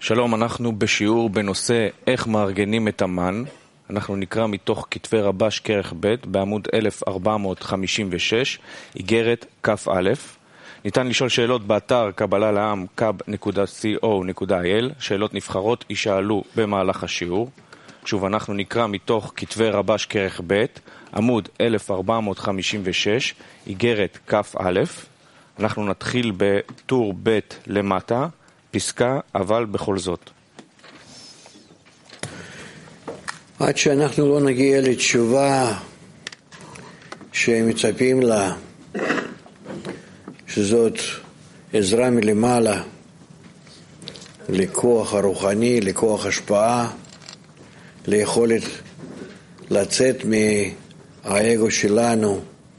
שלום, אנחנו בשיעור בנושא איך מארגנים את המן. אנחנו נקרא מתוך כתבי רבש כרך ב' בעמוד 1456, איגרת כ"א. ניתן לשאול שאלות באתר קבלה לעם kab.co.il. שאלות נבחרות יישאלו במהלך השיעור. שוב, אנחנו נקרא מתוך כתבי רבש כרך ב' עמוד 1456, איגרת כ"א. אנחנו נתחיל בטור ב' למטה, פסקה אבל בכל זאת. עד שאנחנו לא נגיע לתשובה שמצפים לה, שזאת עזרה מלמעלה לכוח הרוחני, לכוח השפעה, ליכולת לצאת מהאגו שלנו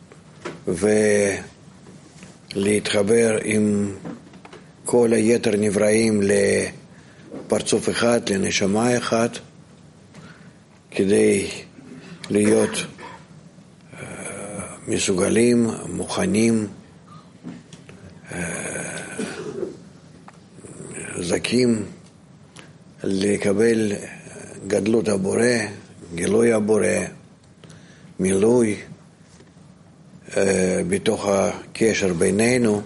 ולהתחבר עם כל היתר נבראים לפרצוף אחד, לנשמה אחד, כדי להיות מסוגלים, מוכנים, זכים לקבל גדלות הבורא, גילוי הבורא, מילוי בתוך הקשר בינינו.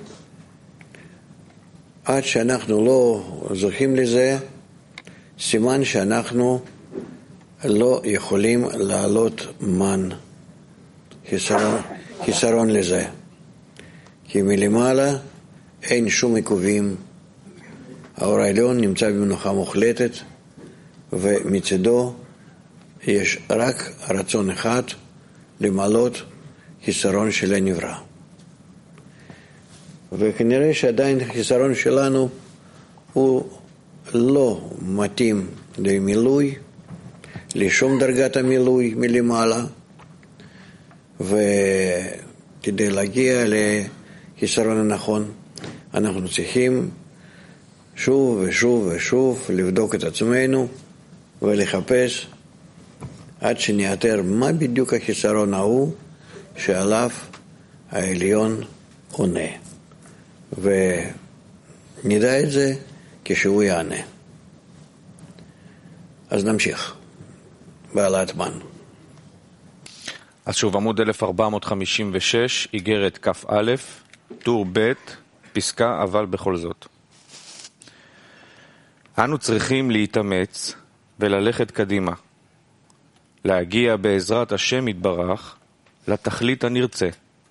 עד שאנחנו לא זוכים לזה, סימן שאנחנו לא יכולים לעלות מן, חיסרון לזה. כי מלמעלה אין שום עיכובים. האור העליון נמצא במנוחה מוחלטת, ומצדו יש רק רצון אחד למלות חיסרון של הנברא. וכנראה שעדיין החיסרון שלנו הוא לא מתאים למילוי, לשום דרגת המילוי מלמעלה, וכדי להגיע לחיסרון הנכון אנחנו צריכים שוב ושוב ושוב לבדוק את עצמנו ולחפש עד שנאתר מה בדיוק החיסרון ההוא שעליו העליון עונה, ונדע את זה כשהוא יענה. אז נמשיך בעלת מן. אז שוב, עמוד 1456, איגרת כ"א, טור ב', פסקה אבל בכל זאת. אנו צריכים להתאמץ וללכת קדימה, להגיע בעזרת השם יתברך לתכלית הנרצה.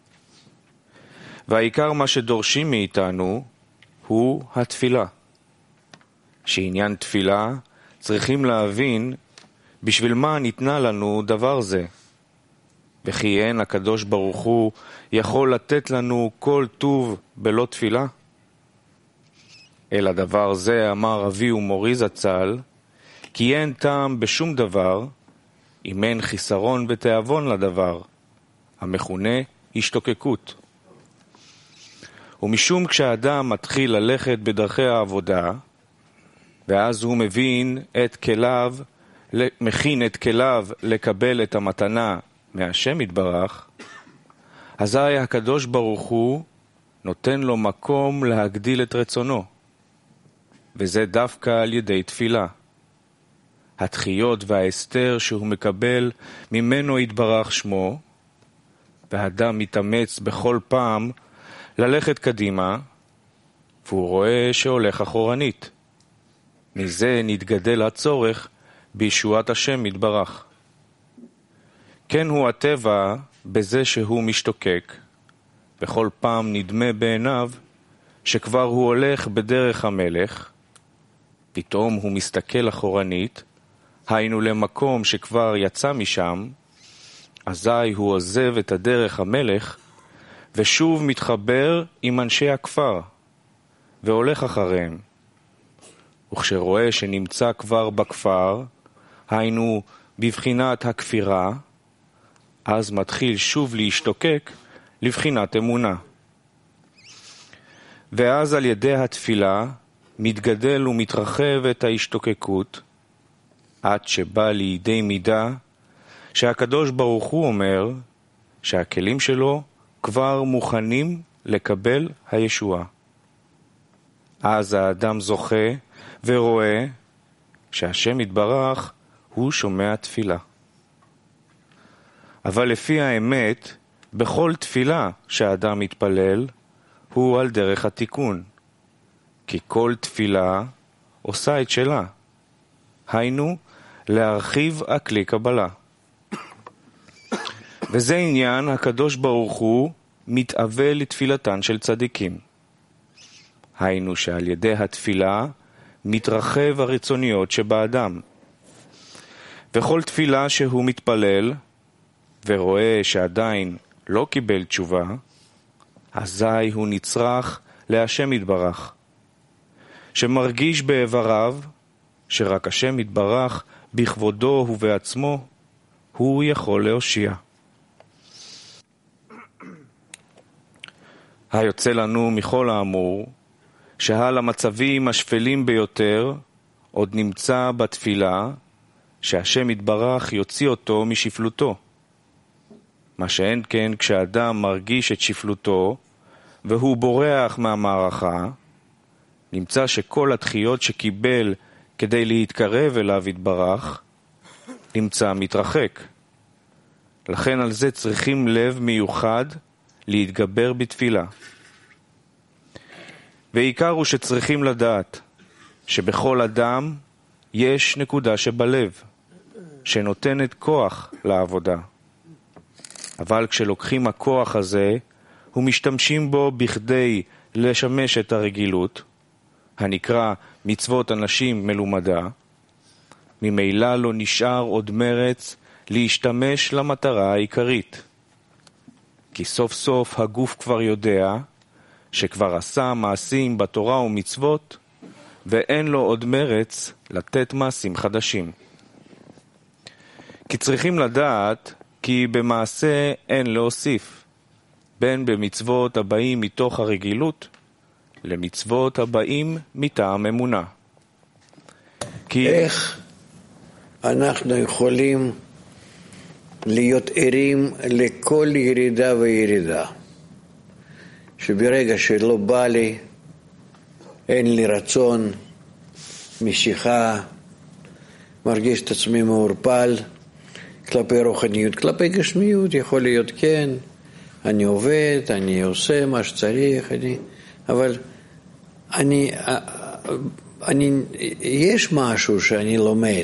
והעיקר מה שדורשים מאיתנו הוא התפילה. שעניין תפילה צריכים להבין בשביל מה ניתנה לנו דבר זה. וכי אין הקדוש ברוך הוא יכול לתת לנו כל טוב בלא תפילה? אלא דבר זה אמר אבי ומורי זצ"ל, כי אין טעם בשום דבר אם אין חיסרון ותיאבון לדבר, המכונה השתוקקות. ומשום כשאדם מתחיל ללכת בדרכי העבודה, ואז הוא מכין את כליו לקבל את המתנה מהשם יתברך, אזי הקדוש ברוך הוא נותן לו מקום להגדיל את רצונו, וזה דווקא על ידי תפילה. התחיות וההסתר שהוא מקבל ממנו יתברך שמו, והאדם מתאמץ בכל פעם ללכת קדימה, והוא רואה שהולך אחורנית. מזה נתגדל הצורך בישועת השם יתברך. כן הוא הטבע בזה שהוא משתוקק, בכל פעם נדמה בעיניו שכבר הוא הולך בדרך המלך, פתאום הוא מסתכל אחורנית, היינו למקום שכבר יצא משם, אזי הוא עוזב את הדרך המלך, ושוב מתחבר עם אנשי הכפר, והולך אחריהם. וכשרואה שנמצא כבר בכפר, היינו בבחינת הכפירה, אז מתחיל שוב להשתוקק לבחינת אמונה. ואז על ידי התפילה מתגדל ומתרחב את ההשתוקקות, עד שבא לידי מידה שהקדוש ברוך הוא אומר שהכלים שלו כבר מוכנים לקבל הישועה. אז האדם זוכה ורואה שהשם יתברך הוא שומע תפילה. אבל לפי האמת, בכל תפילה שהאדם מתפלל, הוא על דרך התיקון. כי כל תפילה עושה את שלה. היינו, להרחיב הכלי קבלה. וזה עניין הקדוש ברוך הוא מתאווה לתפילתן של צדיקים. היינו שעל ידי התפילה מתרחב הרצוניות שבאדם. וכל תפילה שהוא מתפלל ורואה שעדיין לא קיבל תשובה, אזי הוא נצרך להשם יתברך, שמרגיש באיבריו שרק השם יתברך בכבודו ובעצמו הוא יכול להושיע. היוצא לנו מכל האמור, שעל המצבים השפלים ביותר עוד נמצא בתפילה שהשם יתברך יוציא אותו משפלותו. מה שאין כן כשאדם מרגיש את שפלותו והוא בורח מהמערכה, נמצא שכל הדחיות שקיבל כדי להתקרב אליו יתברך, נמצא מתרחק. לכן על זה צריכים לב מיוחד להתגבר בתפילה. ועיקר הוא שצריכים לדעת שבכל אדם יש נקודה שבלב, שנותנת כוח לעבודה. אבל כשלוקחים הכוח הזה ומשתמשים בו בכדי לשמש את הרגילות, הנקרא מצוות אנשים מלומדה, ממילא לא נשאר עוד מרץ להשתמש למטרה העיקרית. כי סוף סוף הגוף כבר יודע שכבר עשה מעשים בתורה ומצוות, ואין לו עוד מרץ לתת מעשים חדשים. כי צריכים לדעת כי במעשה אין להוסיף, בין במצוות הבאים מתוך הרגילות, למצוות הבאים מטעם אמונה. איך אנחנו יכולים להיות ערים לכל ירידה וירידה? שברגע שלא בא לי, אין לי רצון, משיכה, מרגיש את עצמי מעורפל, כלפי רוחניות, כלפי גשמיות, יכול להיות כן, אני עובד, אני עושה מה שצריך, אבל יש משהו שאני לומד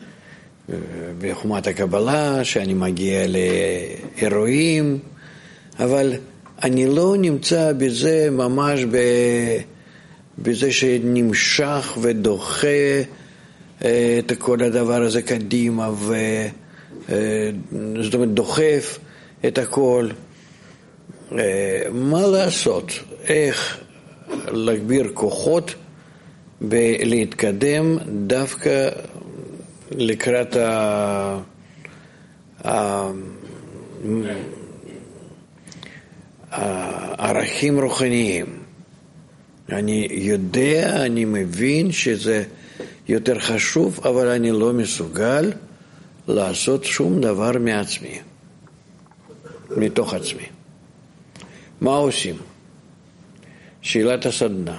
בחומת הקבלה, שאני מגיע לאירועים, אבל אני לא נמצא בזה ממש בזה שנמשך ודוחה את כל הדבר הזה קדימה, זאת אומרת דוחף את הכל. מה לעשות? איך להגביר כוחות ולהתקדם דווקא לקראת הערכים רוחניים. אני יודע, אני מבין שזה יותר חשוב, אבל אני לא מסוגל לעשות שום דבר מעצמי, מתוך עצמי. מה עושים? שאלת הסדנה.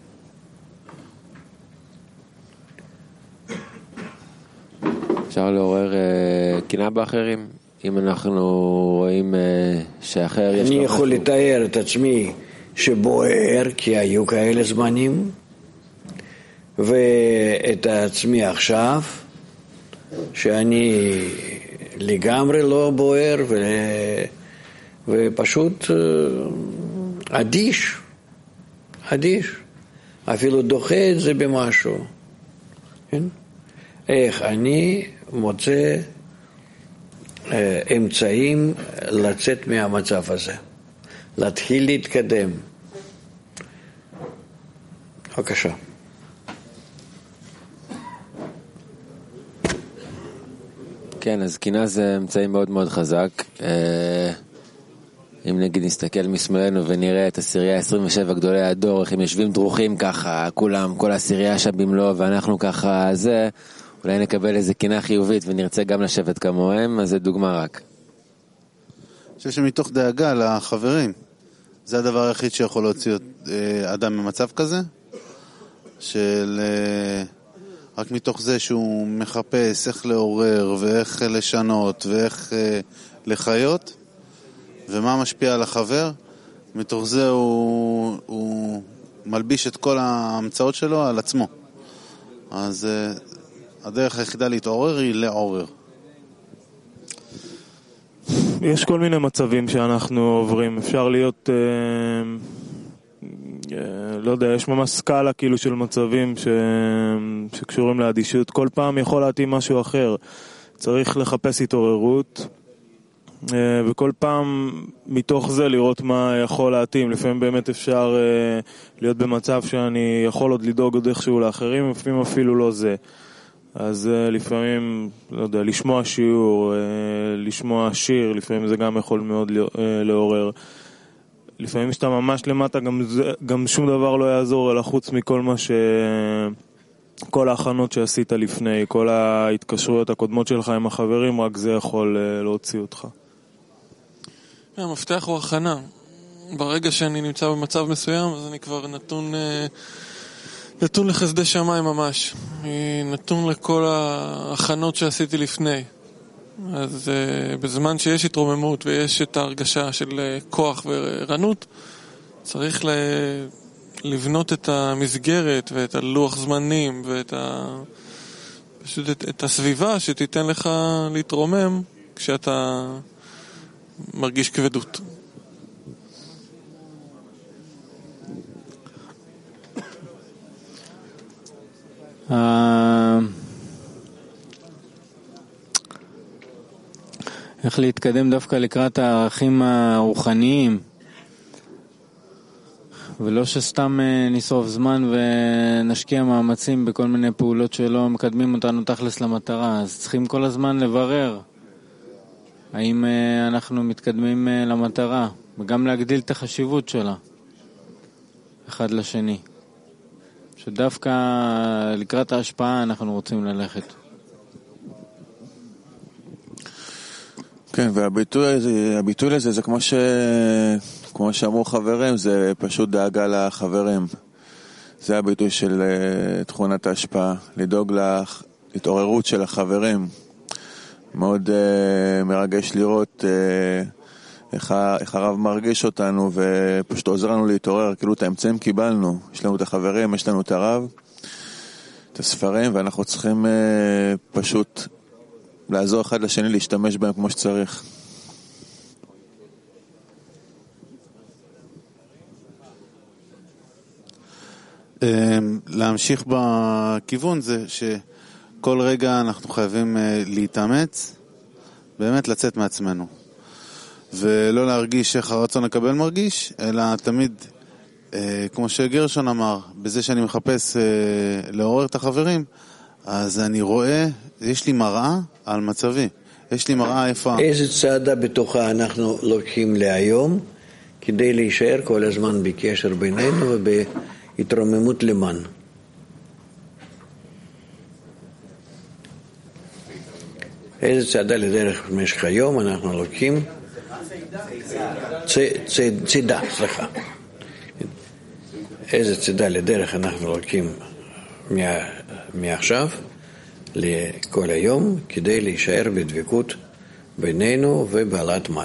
אפשר לעורר קנאה באחרים? אם אנחנו רואים שאחר יש לו... אני יכול לתאר את עצמי שבוער, כי היו כאלה זמנים, ואת עצמי עכשיו, שאני לגמרי לא בוער, ופשוט אדיש, אפילו דוחה את זה במשהו. כן? איך אני מוצא אמצעים לצאת מהמצב הזה, להתחיל להתקדם. בבקשה. כן, אז קנאה זה אמצעי מאוד מאוד חזק. אם נגיד נסתכל משמאלנו ונראה את עשירייה 27 גדולי הדור, איך הם יושבים דרוכים ככה, כולם, כל עשירייה שם במלוא, ואנחנו ככה, זה, אולי נקבל איזה קנאה חיובית ונרצה גם לשבת כמוהם, אז זה דוגמה רק. אני חושב שמתוך דאגה לחברים, זה הדבר היחיד שיכול להוציא אדם ממצב כזה, של רק מתוך זה שהוא מחפש איך לעורר ואיך לשנות ואיך לחיות ומה משפיע על החבר, מתוך זה הוא מלביש את כל ההמצאות שלו על עצמו. אז הדרך היחידה להתעורר היא לעורר. יש כל מיני מצבים שאנחנו עוברים, אפשר להיות, לא יודע, יש ממש סקאלה כאילו של מצבים שקשורים לאדישות, כל פעם יכול להתאים משהו אחר, צריך לחפש התעוררות, וכל פעם מתוך זה לראות מה יכול להתאים. לפעמים באמת אפשר להיות במצב שאני יכול עוד לדאוג עוד איכשהו לאחרים, לפעמים אפילו לא זה. אז לפעמים, לא יודע, לשמוע שיעור, לשמוע שיר, לפעמים זה גם יכול מאוד לעורר. לפעמים שאתה ממש למטה, גם שום דבר לא יעזור, אלא חוץ מכל מה כל ההכנות שעשית לפני, כל ההתקשרויות הקודמות שלך עם החברים, רק זה יכול להוציא אותך. המפתח הוא הכנה. ברגע שאני נמצא במצב מסוים, אז אני כבר נתון לחסדי שמיים ממש. נתון לכל ההכנות שעשיתי לפני. אז בזמן שיש התרוממות ויש את ההרגשה של כוח וערנות, צריך לבנות את המסגרת ואת הלוח זמנים ואת פשוט את הסביבה שתיתן לך להתרומם כשאתה מרגיש כבדות. איך להתקדם דווקא לקראת הערכים הרוחניים, ולא שסתם נשרוף זמן ונשקיע מאמצים בכל מיני פעולות שלא מקדמים אותנו תכלס למטרה. אז צריכים כל הזמן לברר האם אנחנו מתקדמים למטרה, וגם להגדיל את החשיבות שלה אחד לשני, שדווקא לקראת ההשפעה אנחנו רוצים ללכת. כן, והביטוי לזה זה כמו שאמרו חברים, זה פשוט דאגה לחברים. זה הביטוי של תכונת ההשפעה, לדאוג להתעוררות של החברים. מאוד מרגש לראות איך הרב מרגיש אותנו ופשוט עוזר לנו להתעורר, כאילו את האמצעים קיבלנו, יש לנו את החברים, יש לנו את הרב, את הספרים, ואנחנו צריכים פשוט לעזור אחד לשני להשתמש בהם כמו שצריך. להמשיך בכיוון זה שכל רגע אנחנו חייבים להתאמץ, באמת לצאת מעצמנו. ולא להרגיש איך הרצון לקבל מרגיש, אלא תמיד, כמו שגרשון אמר, בזה שאני מחפש לעורר את החברים, אז אני רואה, יש לי מראה על מצבי. יש לי מראה איפה... איזה צעדה בתוכה אנחנו לוקחים להיום, כדי להישאר כל הזמן בקשר בינינו ובהתרוממות למען. איזה צעדה לדרך במשך היום אנחנו לוקחים? צידה, סליחה. איזה צידה לדרך אנחנו לוקחים מעכשיו לכל היום, כדי להישאר בדבקות בינינו ובעלת מן.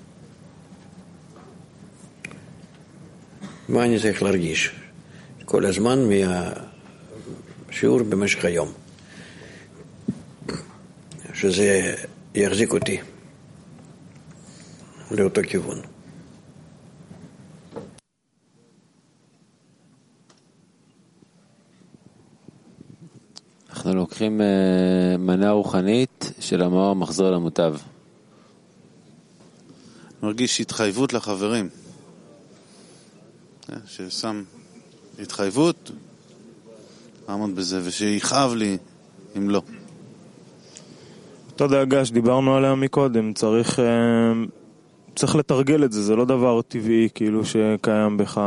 מה אני צריך להרגיש? כל הזמן מהשיעור במשך היום. שזה יחזיק אותי לאותו כיוון. אנחנו לוקחים מנה רוחנית של המאור מחזור למוטב. מרגיש התחייבות לחברים. ששם התחייבות, לעמוד בזה, ושיכאב לי אם לא. אותה דאגה שדיברנו עליה מקודם, צריך לתרגל את זה, זה לא דבר טבעי כאילו שקיים בך,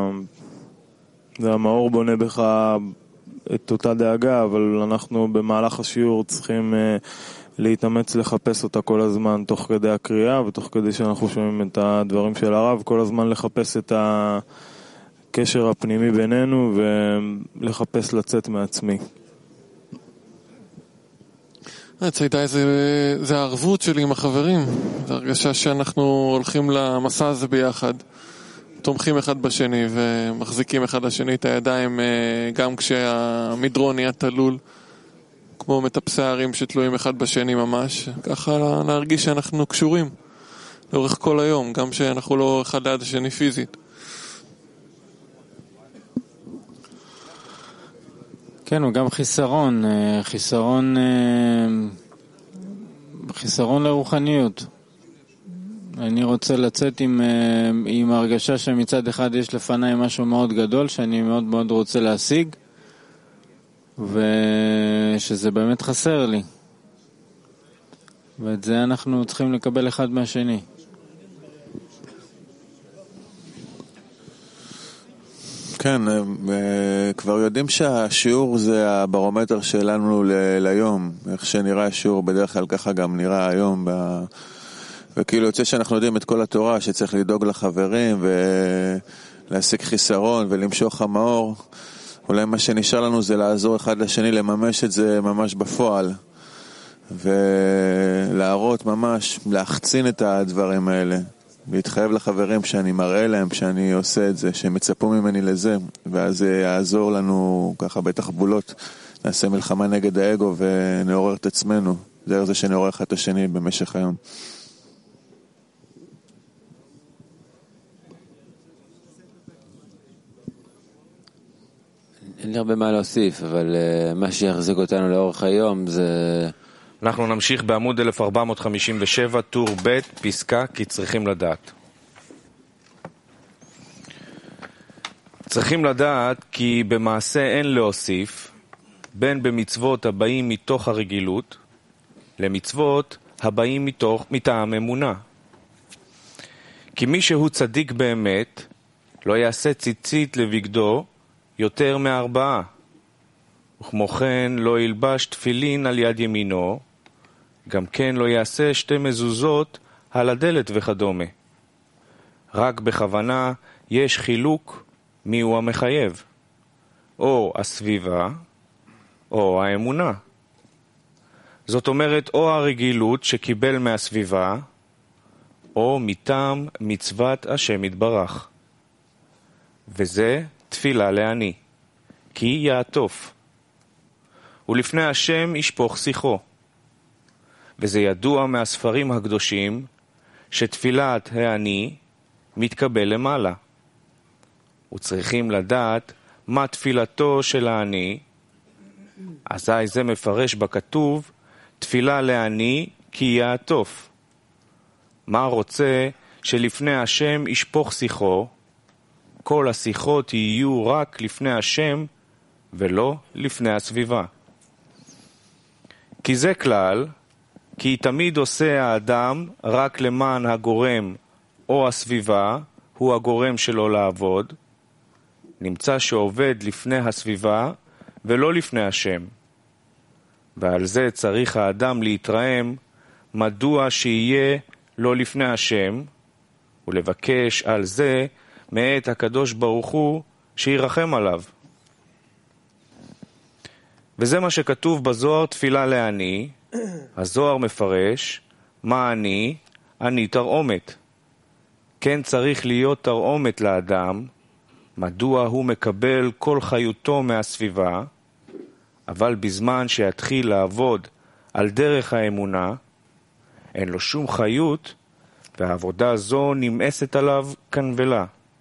זה המאור בונה בך את אותה דאגה, אבל אנחנו במהלך השיעור צריכים להתאמץ לחפש אותה כל הזמן, תוך כדי הקריאה ותוך כדי שאנחנו שומעים את הדברים של הרב, כל הזמן לחפש את הקשר הפנימי בינינו ולחפש לצאת מעצמי. ציידי זה הערבות שלי עם החברים, זה הרגשה שאנחנו הולכים למסע הזה ביחד, תומכים אחד בשני ומחזיקים אחד לשני את הידיים גם כשהמדרון נהיה תלול, כמו מטפסי הערים שתלויים אחד בשני ממש, ככה להרגיש שאנחנו קשורים לאורך כל היום, גם שאנחנו לא אחד ליד השני פיזית. כן, הוא גם חיסרון לרוחניות. אני רוצה לצאת עם הרגשה שמצד אחד יש לפניי משהו מאוד גדול שאני מאוד מאוד רוצה להשיג, ושזה באמת חסר לי. ואת זה אנחנו צריכים לקבל אחד מהשני. כן, כבר יודעים שהשיעור זה הברומטר שלנו ליום, איך שנראה השיעור בדרך כלל ככה גם נראה היום, וכאילו יוצא שאנחנו יודעים את כל התורה שצריך לדאוג לחברים ולהשיג חיסרון ולמשוך המאור. אולי מה שנשאר לנו זה לעזור אחד לשני לממש את זה ממש בפועל ולהראות ממש, להחצין את הדברים האלה, להתחייב לחברים שאני מראה להם שאני עושה את זה, שהם מצפו ממני לזה, ואז זה יעזור לנו ככה בתחבולות, נעשה מלחמה נגד האגו ונעורר את עצמנו, דרך זה שנעורר אחד את השני במשך היום. אין לי הרבה מה להוסיף, אבל מה שיחזיק אותנו לאורך היום זה... אנחנו נמשיך בעמוד 1457, טור ב', פסקה, כי צריכים לדעת. צריכים לדעת כי במעשה אין להוסיף, בין במצוות הבאים מתוך הרגילות, למצוות הבאים מטעם אמונה. כי מי שהוא צדיק באמת, לא יעשה ציצית לבגדו יותר מ4, וכמו כן לא ילבש תפילין על יד ימינו, גם כן לא יעשה 2 מזוזות על הדלת וכדומה. רק בכוונה יש חילוק מיהו המחייב, או הסביבה או האמונה. זאת אומרת או הרגילות שקיבל מהסביבה, או מטעם מצוות השם יתברך. וזה תפילה לעני, כי יעטוף. ולפני השם ישפוך שיחו. וזה ידוע מהספרים הקדושים שתפילת העני מתקבל למעלה. וצריכים לדעת מה תפילתו של העני, אזי זה מפרש בכתוב תפילה לעני כי יעטוף. מה רוצה שלפני השם ישפוך שיחו? כל השיחות יהיו רק לפני השם ולא לפני הסביבה. כי זה כלל, כי תמיד עושה האדם רק למען הגורם או הסביבה הוא הגורם שלו לעבוד, נמצא שעובד לפני הסביבה ולא לפני השם. ועל זה צריך האדם להתרעם מדוע שיהיה לא לפני השם, ולבקש על זה מאת הקדוש ברוך הוא שירחם עליו. וזה מה שכתוב בזוהר תפילה לעני. הזוהר מפרש מה אני? אני תרעומת. כן צריך להיות תרעומת לאדם, מדוע הוא מקבל כל חיותו מהסביבה, אבל בזמן שיתחיל לעבוד על דרך האמונה, אין לו שום חיות, והעבודה זו נמאסת עליו כנבלה.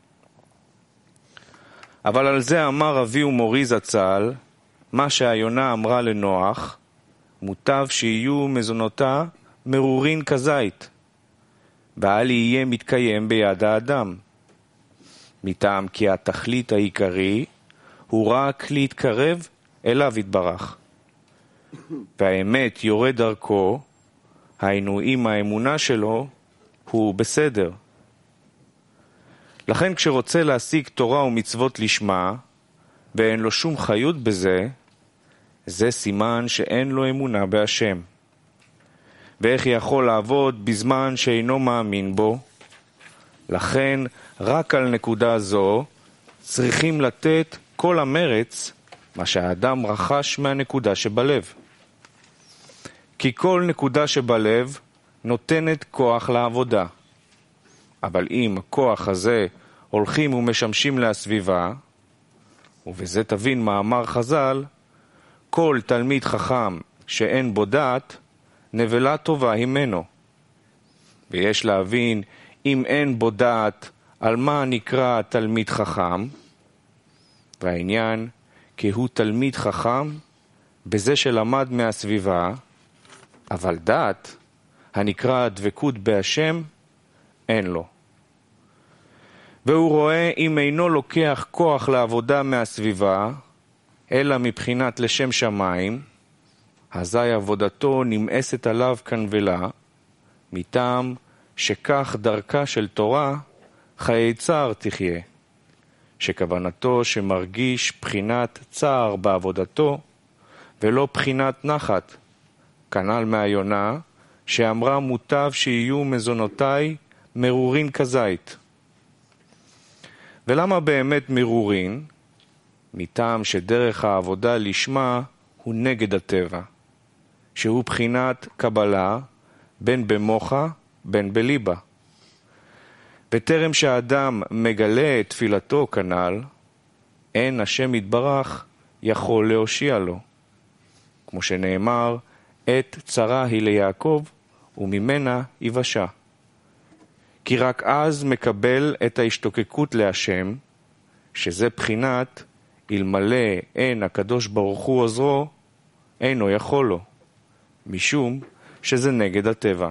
אבל על זה אמר אבי ומורי זצ"ל, מה שהיונה אמרה לנוח, מוטב שיהיו מזונותה מרורין כזית, ואל יהיה מתקיים ביד האדם. מטעם כי התכלית העיקרי הוא רק להתקרב אליו יתברך. והאמת יורד דרכו, היינו עם האמונה שלו, הוא בסדר. לכן כשרוצה להשיג תורה ומצוות לשמה, ואין לו שום חיות בזה, זה סימן שאין לו אמונה בהשם. ואיך יכול לעבוד בזמן שאינו מאמין בו? לכן רק על נקודה זו צריכים לתת כל המרץ מה שהאדם רכש מהנקודה שבלב. כי כל נקודה שבלב נותנת כוח לעבודה. אבל אם הכוח הזה הולכים ומשמשים להסביבה, ובזה תבין מאמר חז"ל, כל תלמיד חכם שאין בו דעת, נבלה טובה הימנו. ויש להבין, אם אין בו דעת, על מה נקרא תלמיד חכם? והעניין, כי הוא תלמיד חכם בזה שלמד מהסביבה, אבל דעת, הנקרא דבקות בהשם, אין לו. והוא רואה אם אינו לוקח כוח לעבודה מהסביבה, אלא מבחינת לשם שמיים, אזי עבודתו נמאסת עליו כנבלה, מטעם שכך דרכה של תורה חיי צער תחיה, שכוונתו שמרגיש בחינת צער בעבודתו, ולא בחינת נחת, כנ"ל מהיונה, שאמרה מוטב שיהיו מזונותיי מרורין כזית. ולמה באמת מרורין? מטעם שדרך העבודה לשמה הוא נגד הטבע, שהוא בחינת קבלה בין במוחה בין בליבה. בטרם שהאדם מגלה את תפילתו כנ"ל, אין השם יתברך יכול להושיע לו. כמו שנאמר, עת צרה היא ליעקב וממנה יבשה. כי רק אז מקבל את ההשתוקקות להשם, שזה בחינת אלמלא אין הקדוש ברוך הוא עוזרו, אינו יכול לו, משום שזה נגד הטבע.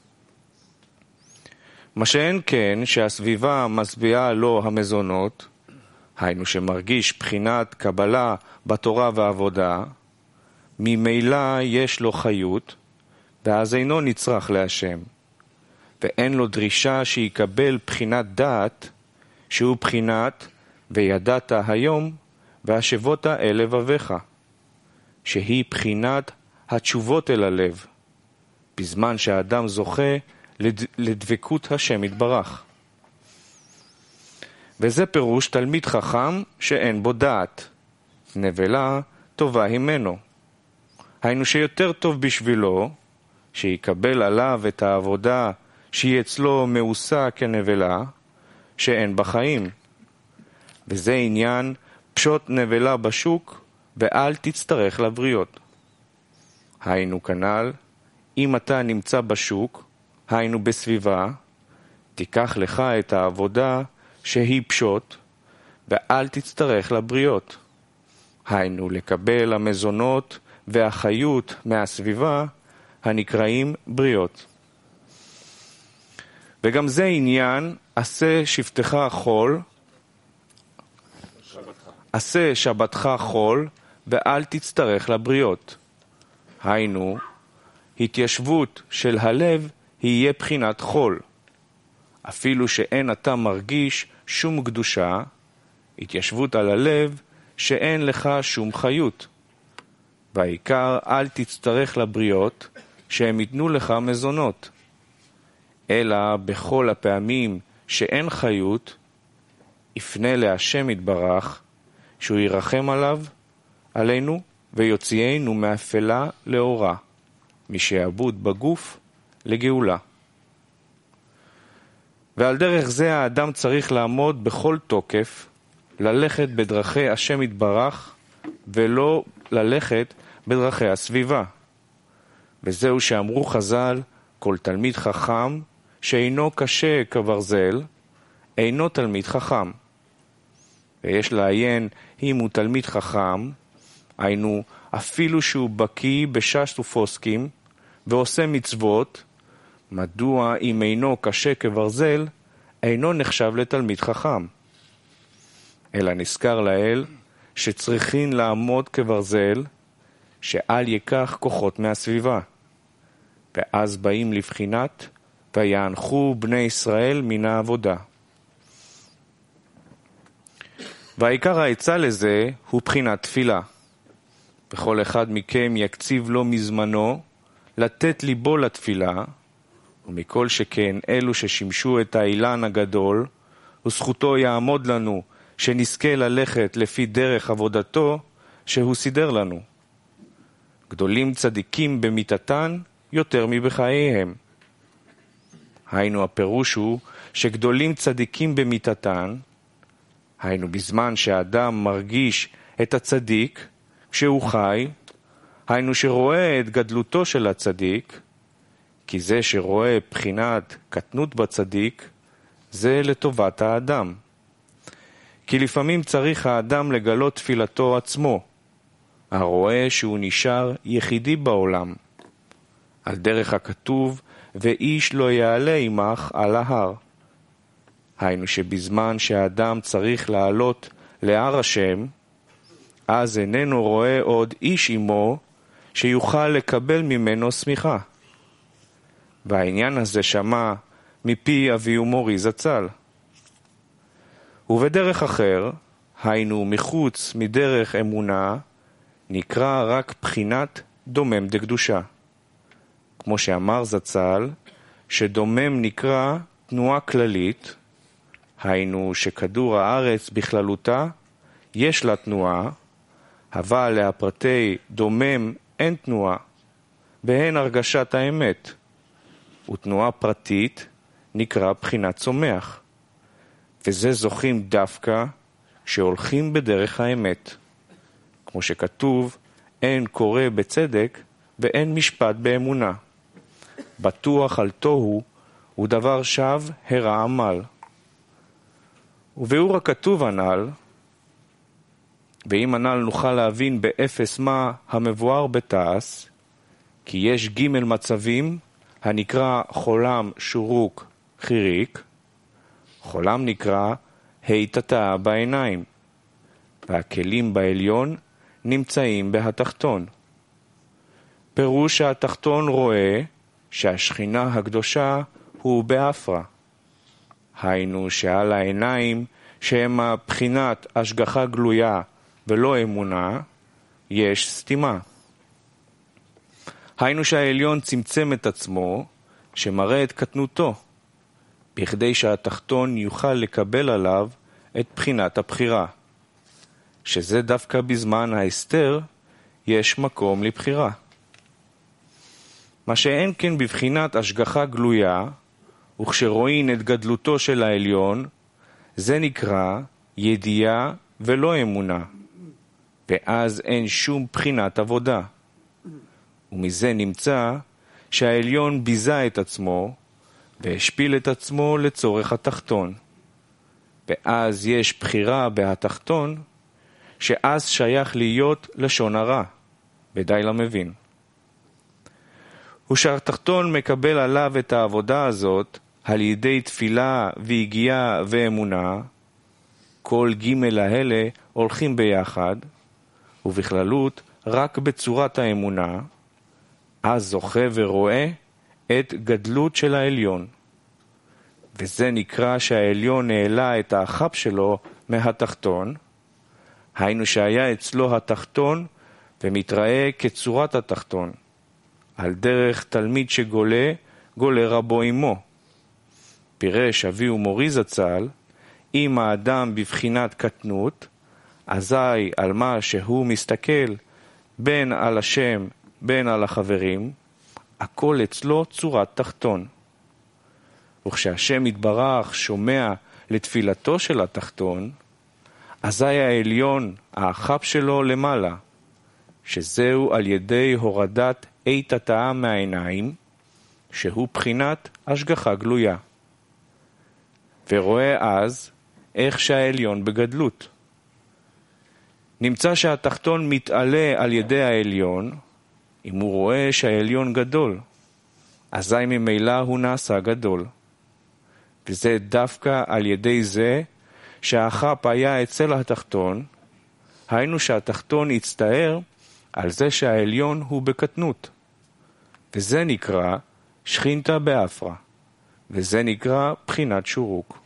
מה שאין כן שהסביבה משביעה לו המזונות, היינו שמרגיש בחינת קבלה בתורה ועבודה, ממילא יש לו חיות, ואז אינו נצרך להשם, ואין לו דרישה שיקבל בחינת דעת, שהוא בחינת וידעת היום והשבות אל לבביך, שהיא בחינת התשובות אל הלב, בזמן שהאדם זוכה לדבקות השם יתברך. וזה פירוש תלמיד חכם שאין בו דעת, נבלה טובה הימנו. היינו שיותר טוב בשבילו, שיקבל עליו את העבודה שהיא אצלו מעושה כנבלה, שאין בחיים. וזה עניין פשוט נבלה בשוק, ואל תצטרך לבריות. היינו כנ"ל, אם אתה נמצא בשוק, היינו בסביבה, תיקח לך את העבודה שהיא פשוט, ואל תצטרך לבריות. היינו לקבל המזונות והחיות מהסביבה הנקראים בריות. וגם זה עניין, עשה שבתך חול, עשה שבתך חול, ואל תצטרך לבריות. היינו, התיישבות של הלב יהיה בחינת חול. אפילו שאין אתה מרגיש שום קדושה, התיישבות על הלב שאין לך שום חיות. והעיקר אל תצטרך לבריות שהם ייתנו לך מזונות. אלא בכל הפעמים שאין חיות, יפנה להשם יתברך, שהוא ירחם עלינו ויוציאנו מאפלה לאורה, משעבוד בגוף לגאולה. ועל דרך זה האדם צריך לעמוד בכל תוקף, ללכת בדרכי השם יתברך, ולא ללכת בדרכי הסביבה. וזהו שאמרו חז"ל, כל תלמיד חכם שאינו קשה כברזל, אינו תלמיד חכם. ויש לעיין אם הוא תלמיד חכם, היינו אפילו שהוא בקיא בש"ס ופוסקים ועושה מצוות, מדוע אם אינו קשה כברזל, אינו נחשב לתלמיד חכם? אלא נזכר לאל שצריכים לעמוד כברזל, שאל ייקח כוחות מהסביבה. ואז באים לבחינת ויענחו בני ישראל מן העבודה. והעיקר העצה לזה הוא בחינת תפילה. וכל אחד מכם יקציב לו מזמנו לתת ליבו לתפילה, ומכל שכן אלו ששימשו את האילן הגדול, וזכותו יעמוד לנו שנזכה ללכת לפי דרך עבודתו שהוא סידר לנו. גדולים צדיקים במיתתן יותר מבחייהם. היינו הפירוש הוא שגדולים צדיקים במיתתן, היינו בזמן שהאדם מרגיש את הצדיק כשהוא חי, היינו שרואה את גדלותו של הצדיק, כי זה שרואה בחינת קטנות בצדיק, זה לטובת האדם. כי לפעמים צריך האדם לגלות תפילתו עצמו, הרואה שהוא נשאר יחידי בעולם. על דרך הכתוב, ואיש לא יעלה עמך על ההר. היינו שבזמן שהאדם צריך לעלות להר השם, אז איננו רואה עוד איש עמו שיוכל לקבל ממנו סמיכה. והעניין הזה שמע מפי אבי ומורי זצ"ל. ובדרך אחר, היינו מחוץ מדרך אמונה, נקרא רק בחינת דומם דקדושה. כמו שאמר זצ"ל, שדומם נקרא תנועה כללית, היינו שכדור הארץ בכללותה יש לה תנועה, אבל להפרטי דומם אין תנועה, והן הרגשת האמת. ותנועה פרטית נקרא בחינת צומח, וזה זוכים דווקא שהולכים בדרך האמת. כמו שכתוב, אין קורא בצדק ואין משפט באמונה. בטוח על תוהו הוא דבר שב הרע עמל. וביאור הכתוב הנ"ל, ואם הנ"ל נוכל להבין באפס מה המבואר בתעש, כי יש ג' מצבים הנקרא חולם שורוק חיריק, חולם נקרא היטתה בעיניים, והכלים בעליון נמצאים בהתחתון. פירוש שהתחתון רואה שהשכינה הקדושה הוא באפרה. היינו שעל העיניים שהם הבחינת השגחה גלויה ולא אמונה, יש סתימה. היינו שהעליון צמצם את עצמו שמראה את קטנותו, בכדי שהתחתון יוכל לקבל עליו את בחינת הבחירה, שזה דווקא בזמן ההסתר יש מקום לבחירה. מה שאין כן בבחינת השגחה גלויה, וכשרואים את גדלותו של העליון, זה נקרא ידיעה ולא אמונה, ואז אין שום בחינת עבודה. ומזה נמצא שהעליון ביזה את עצמו, והשפיל את עצמו לצורך התחתון. ואז יש בחירה בהתחתון, שאז שייך להיות לשון הרע, ודי למבין. ושהתחתון מקבל עליו את העבודה הזאת, על ידי תפילה והגיעה ואמונה, כל ג' האלה הולכים ביחד, ובכללות רק בצורת האמונה, אז זוכה ורואה את גדלות של העליון. וזה נקרא שהעליון העלה את האחב שלו מהתחתון, היינו שהיה אצלו התחתון ומתראה כצורת התחתון, על דרך תלמיד שגולה, גולה רבו עמו. פירש אבי ומורי זצ"ל, אם האדם בבחינת קטנות, אזי על מה שהוא מסתכל בין על השם בין על החברים, הכל אצלו צורת תחתון. וכשהשם יתברך שומע לתפילתו של התחתון, אזי העליון, האחב שלו למעלה, שזהו על ידי הורדת איתתה מהעיניים, שהוא בחינת השגחה גלויה. ורואה אז איך שהעליון בגדלות. נמצא שהתחתון מתעלה על ידי העליון, אם הוא רואה שהעליון גדול, אזי ממילא הוא נעשה גדול. וזה דווקא על ידי זה שהאחב היה אצל התחתון, היינו שהתחתון יצטער על זה שהעליון הוא בקטנות. וזה נקרא שכינתה באפרה, וזה נקרא בחינת שורוק.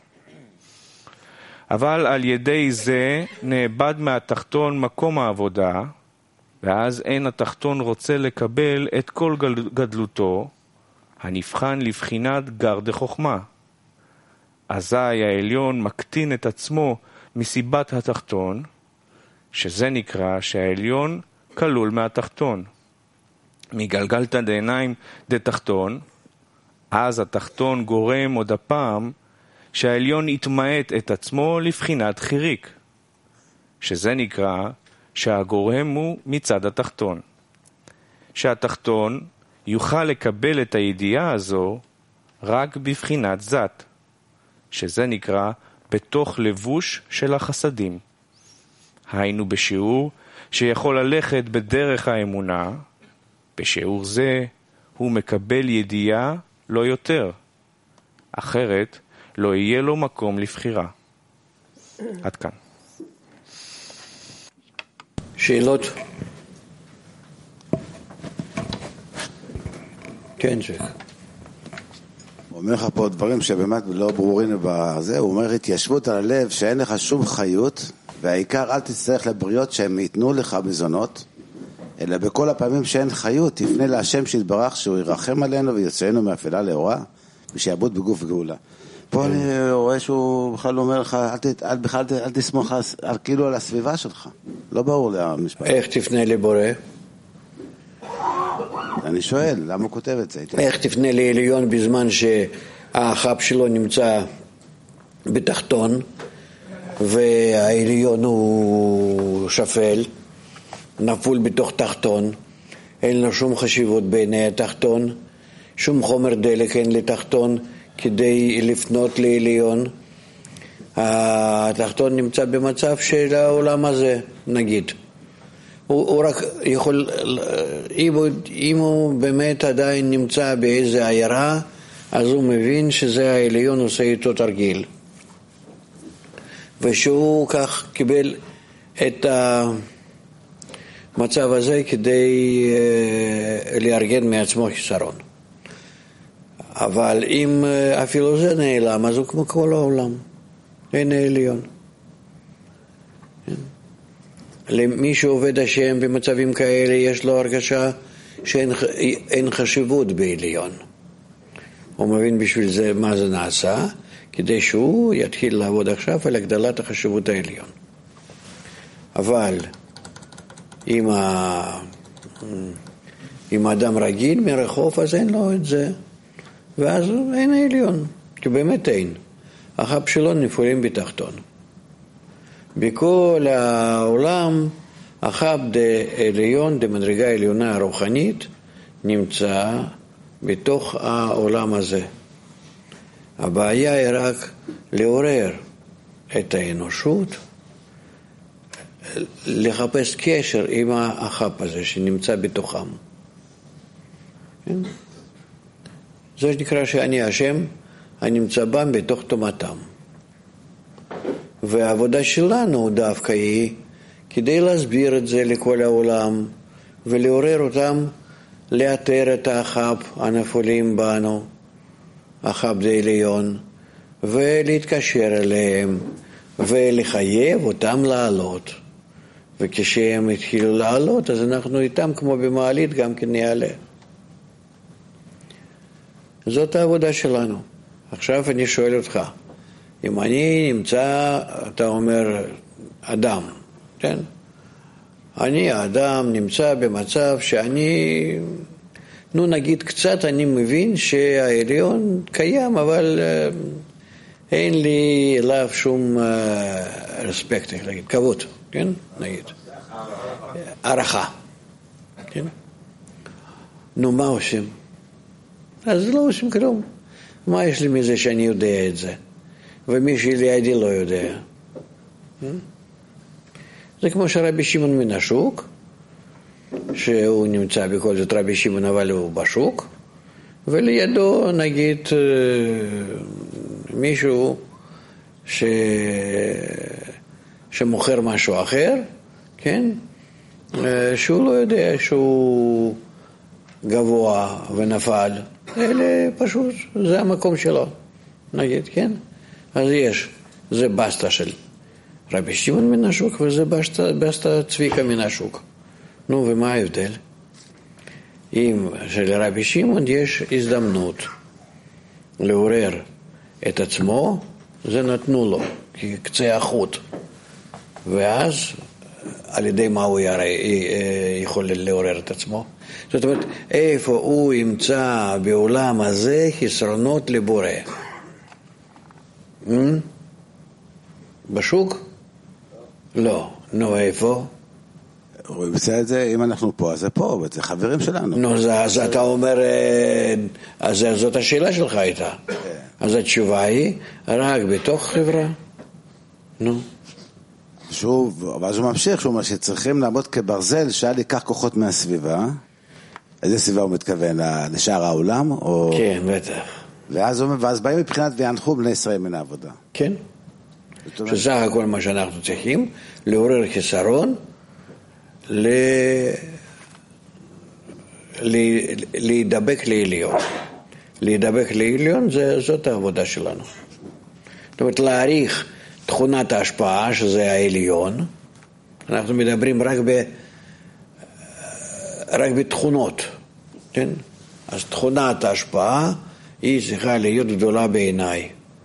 אבל על ידי זה נאבד מהתחתון מקום העבודה, ואז אין התחתון רוצה לקבל את כל גדלותו, הנבחן לבחינת גר דחוכמה. אזי העליון מקטין את עצמו מסיבת התחתון, שזה נקרא שהעליון כלול מהתחתון. מגלגלתא דעיניים דתחתון, אז התחתון גורם עוד הפעם שהעליון יתמעט את עצמו לבחינת חיריק, שזה נקרא שהגורם הוא מצד התחתון. שהתחתון יוכל לקבל את הידיעה הזו רק בבחינת זת, שזה נקרא בתוך לבוש של החסדים. היינו בשיעור שיכול ללכת בדרך האמונה, בשיעור זה הוא מקבל ידיעה לא יותר, אחרת לא יהיה לו מקום לבחירה. עד כאן. שאלות? כן, שייך. הוא אומר לך פה דברים שבאמת לא ברורים בזה. הוא אומר התיישבות על הלב שאין לך שום חיות, והעיקר אל תצטרך לבריות שהם ייתנו לך מזונות, אלא בכל הפעמים שאין חיות תפנה להשם שיתברך שהוא ירחם עלינו ויוצאנו מאפלה לאורה ושיעבוד בגוף גאולה. פה אני רואה שהוא בכלל אומר לך אל תסמוך כאילו על הסביבה שלך. לא ברור לי המשפט. איך תפנה לבורא? אני שואל, למה הוא כותב את זה? איך תפנה לעליון בזמן שהחב שלו נמצא בתחתון והעליון הוא שפל, נפול בתוך תחתון, אין לו שום חשיבות בעיני התחתון, שום חומר דלק אין לתחתון כדי לפנות לעליון. התחתון נמצא במצב של העולם הזה, נגיד. הוא רק יכול, אם הוא באמת עדיין נמצא באיזה עיירה, אז הוא מבין שזה העליון עושה איתו תרגיל. ושהוא כך קיבל את המצב הזה כדי לארגן מעצמו חיסרון. אבל אם אפילו זה נעלם, אז הוא כמו כל העולם. אין העליון. למי שעובד השם במצבים כאלה יש לו הרגשה שאין חשיבות בעליון. הוא מבין בשביל זה מה זה נעשה, כדי שהוא יתחיל לעבוד עכשיו על הגדלת החשיבות העליון. אבל אם האדם רגיל מרחוב, אז אין לו את זה, ואז אין העליון, כי באמת אין. החב שלו נפולים בתחתון. בכל העולם החב עליון, מדרגה עליונה הרוחנית, נמצא בתוך העולם הזה. הבעיה היא רק לעורר את האנושות, לחפש קשר עם החב הזה שנמצא בתוכם. זה נקרא שאני השם, הנמצא בם בתוך תומתם. והעבודה שלנו דווקא היא כדי להסביר את זה לכל העולם ולעורר אותם לאתר את החב הנפולים בנו, החב העליון, ולהתקשר אליהם ולחייב אותם לעלות. וכשהם התחילו לעלות, אז אנחנו איתם כמו במעלית גם כן נעלה. זאת העבודה שלנו. עכשיו אני שואל אותך, אם אני נמצא, אתה אומר, אדם, כן? האדם נמצא במצב שאני, נגיד קצת אני מבין שהעליון קיים, אבל אין לי אליו שום רספקט, נגיד, כבוד, כן? נגיד. הערכה. כן? מה עושים? אז לא עושים כלום. מה יש לי מזה שאני יודע את זה? ומי שלידי לא יודע. זה כמו שרבי שמעון מן השוק, שהוא נמצא בכל זאת רבי שמעון, אבל הוא בשוק, ולידו נגיד מישהו שמוכר משהו אחר, כן? שהוא לא יודע שהוא גבוה ונפל, אלה פשוט, זה המקום שלו, נגיד, כן? אז יש, זה בסטה של רבי שמעון מן השוק, וזה בסטה צביקה מן השוק. נו, ומה ההבדל? אם שלרבי שמעון יש הזדמנות לעורר את עצמו, זה נתנו לו, כקצה החוט. ואז על ידי מה הוא יכול לעורר את עצמו. זאת אומרת, איפה הוא ימצא בעולם הזה חסרונות לבורא? בשוק? לא. נו, איפה? הוא ימצא את זה, אם אנחנו פה, אז זה פה, זה חברים שלנו. נו, אז אתה אומר, אז זאת השאלה שלך הייתה. אז התשובה היא, רק בתוך חברה. נו. שוב, ואז הוא ממשיך, שהוא אומר שצריכים לעמוד כברזל, שאל ייקח כוחות מהסביבה. איזה סביבה הוא מתכוון? לשאר העולם? או... כן, בטח. ואז באים מבחינת וינחו בני ישראל מן העבודה. כן. שסך הכל מה שאנחנו צריכים, לעורר חיסרון, להידבק לעליון. להידבק לעליון, זאת העבודה שלנו. זאת אומרת, להעריך תכונת ההשפעה, שזה העליון. אנחנו מדברים רק בתכונות, כן? אז תכונת ההשפעה היא צריכה להיות גדולה בעיניי.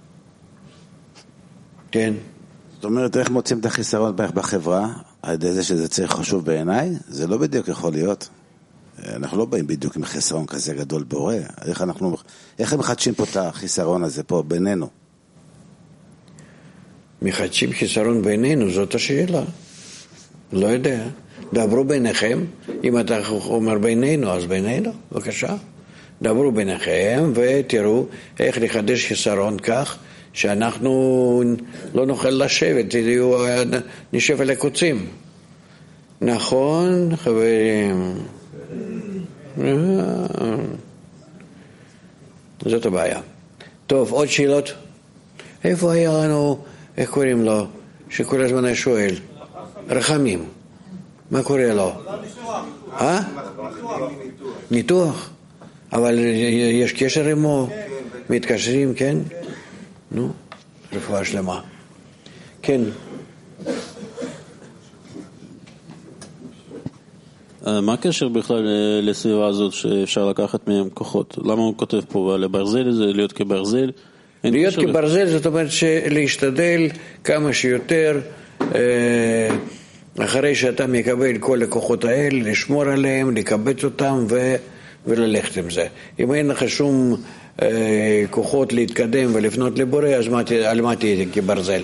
כן? זאת אומרת, איך מוצאים את החיסרון בחברה? על ידי זה שזה צריך חשוב בעיניי? זה לא בדיוק יכול להיות. אנחנו לא באים בדיוק עם חיסרון כזה גדול בורא. איך הם מחדשים פה את החיסרון הזה פה בינינו? מחדשים חיסרון בינינו, זאת השאלה. לא יודע. דברו ביניכם, אם אתה אומר בינינו, אז בינינו, בבקשה. דברו ביניכם ותראו איך לחדש חיסרון כך שאנחנו לא נוכל לשבת, נשב על הקוצים. נכון, חברים? זאת הבעיה. טוב, עוד שאלות? איפה היה לנו, איך קוראים לו, שכל הזמן היה שואל? רחמים. מה קורה לו? ניתוח. אבל יש קשר עמו? מתקשרים, כן? נו, רפואה שלמה. כן. מה הקשר בכלל לסביבה הזאת שאפשר לקחת מהם כוחות? למה הוא כותב פה לברזל זה להיות כברזל? להיות כברזל זאת אומרת להשתדל כמה שיותר אחרי שאתה מקבל כל הכוחות האלה, לשמור עליהם, לקבץ אותם וללכת עם זה. אם אין לך שום כוחות להתקדם ולפנות לבורא, אז על מה תהיה כברזל?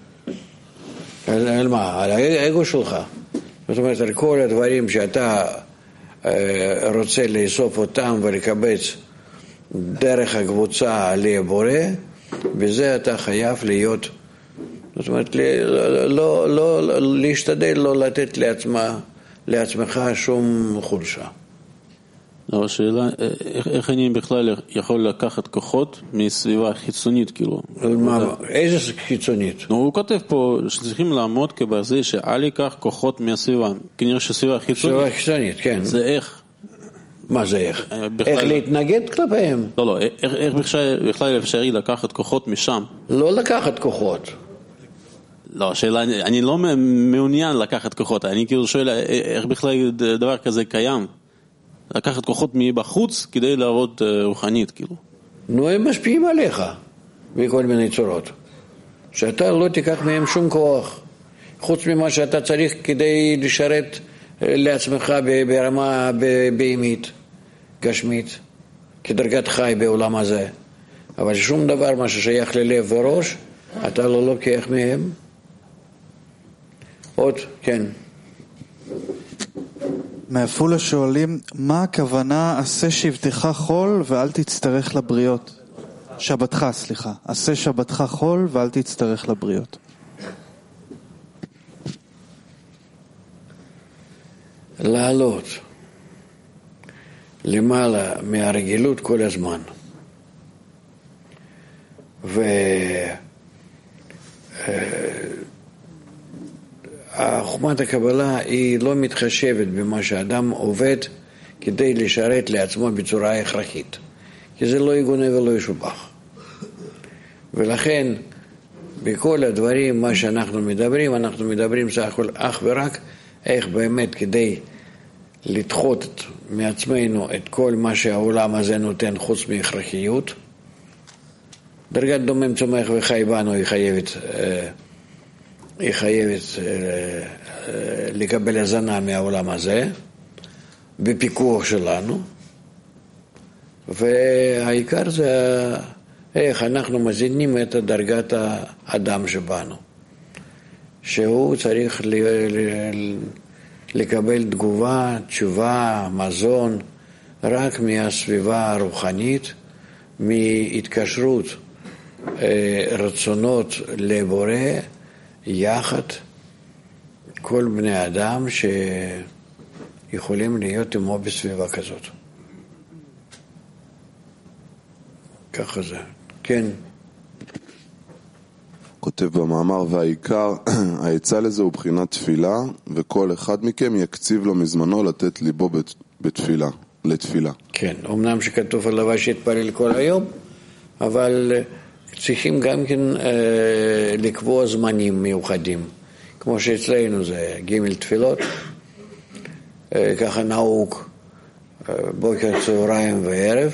על מה? על האגו שלך. זאת אומרת, על כל הדברים שאתה רוצה לאסוף אותם ולקבץ דרך הקבוצה לבורא, בזה אתה חייב להיות, זאת אומרת, לא להשתדל לא לתת לעצמך שום חולשה. אבל השאלה, איך אני בכלל יכול לקחת כוחות מסביבה חיצונית, כאילו? איזה חיצונית? הוא כותב פה שצריכים לעמוד כברזל שאל ייקח כוחות מהסביבה. כנראה שסביבה חיצונית. סביבה חיצונית, כן. זה איך? מה זה איך? איך להתנגד כלפיהם? לא, איך בכלל אפשרי לקחת כוחות משם? לא לקחת כוחות. לא, השאלה, אני לא מעוניין לקחת כוחות, אני כאילו שואל איך בכלל דבר כזה קיים? לקחת כוחות מבחוץ כדי לעבוד רוחנית, כאילו. נו, הם משפיעים עליך בכל מיני צורות. שאתה לא תיקח מהם שום כוח, חוץ ממה שאתה צריך כדי לשרת לעצמך ברמה בהמית, גשמית, כדרגת חי בעולם הזה. אבל שום דבר מה ששייך ללב וראש, אתה לא לוקח מהם. עוד, כן. מעפולה שואלים, מה הכוונה עשה שבתך חול ואל תצטרך לבריות? שבתך, סליחה. עשה שבתך חול ואל תצטרך לבריות. לעלות למעלה מהרגילות כל הזמן. חוכמת הקבלה היא לא מתחשבת במה שאדם עובד כדי לשרת לעצמו בצורה הכרחית, כי זה לא יגונה ולא ישובח. ולכן בכל הדברים מה שאנחנו מדברים סך הכל אך ורק איך באמת כדי לדחות מעצמנו את כל מה שהעולם הזה נותן חוץ מהכרחיות. דרגת דומם צומח וחי בנו היא חייבת היא חייבת לקבל הזנה מהעולם הזה, בפיקוח שלנו, והעיקר זה איך אנחנו מזינים את דרגת האדם שבנו, שהוא צריך לקבל תגובה, תשובה, מזון, רק מהסביבה הרוחנית, מהתקשרות רצונות לבורא יחד, כל בני אדם שיכולים להיות עמו בסביבה כזאת. ככה זה. כן. כותב במאמר, והעיקר, העצה לזה הוא בחינת תפילה, וכל אחד מכם יקציב לו מזמנו לתת ליבו בתפילה, לתפילה. כן, אמנם שכתוב עליו שיתפלל כל היום, אבל צריכים גם כן לקבוע זמנים מיוחדים, כמו שאצלנו זה ג' תפילות, ככה נהוג בוקר, צהריים וערב,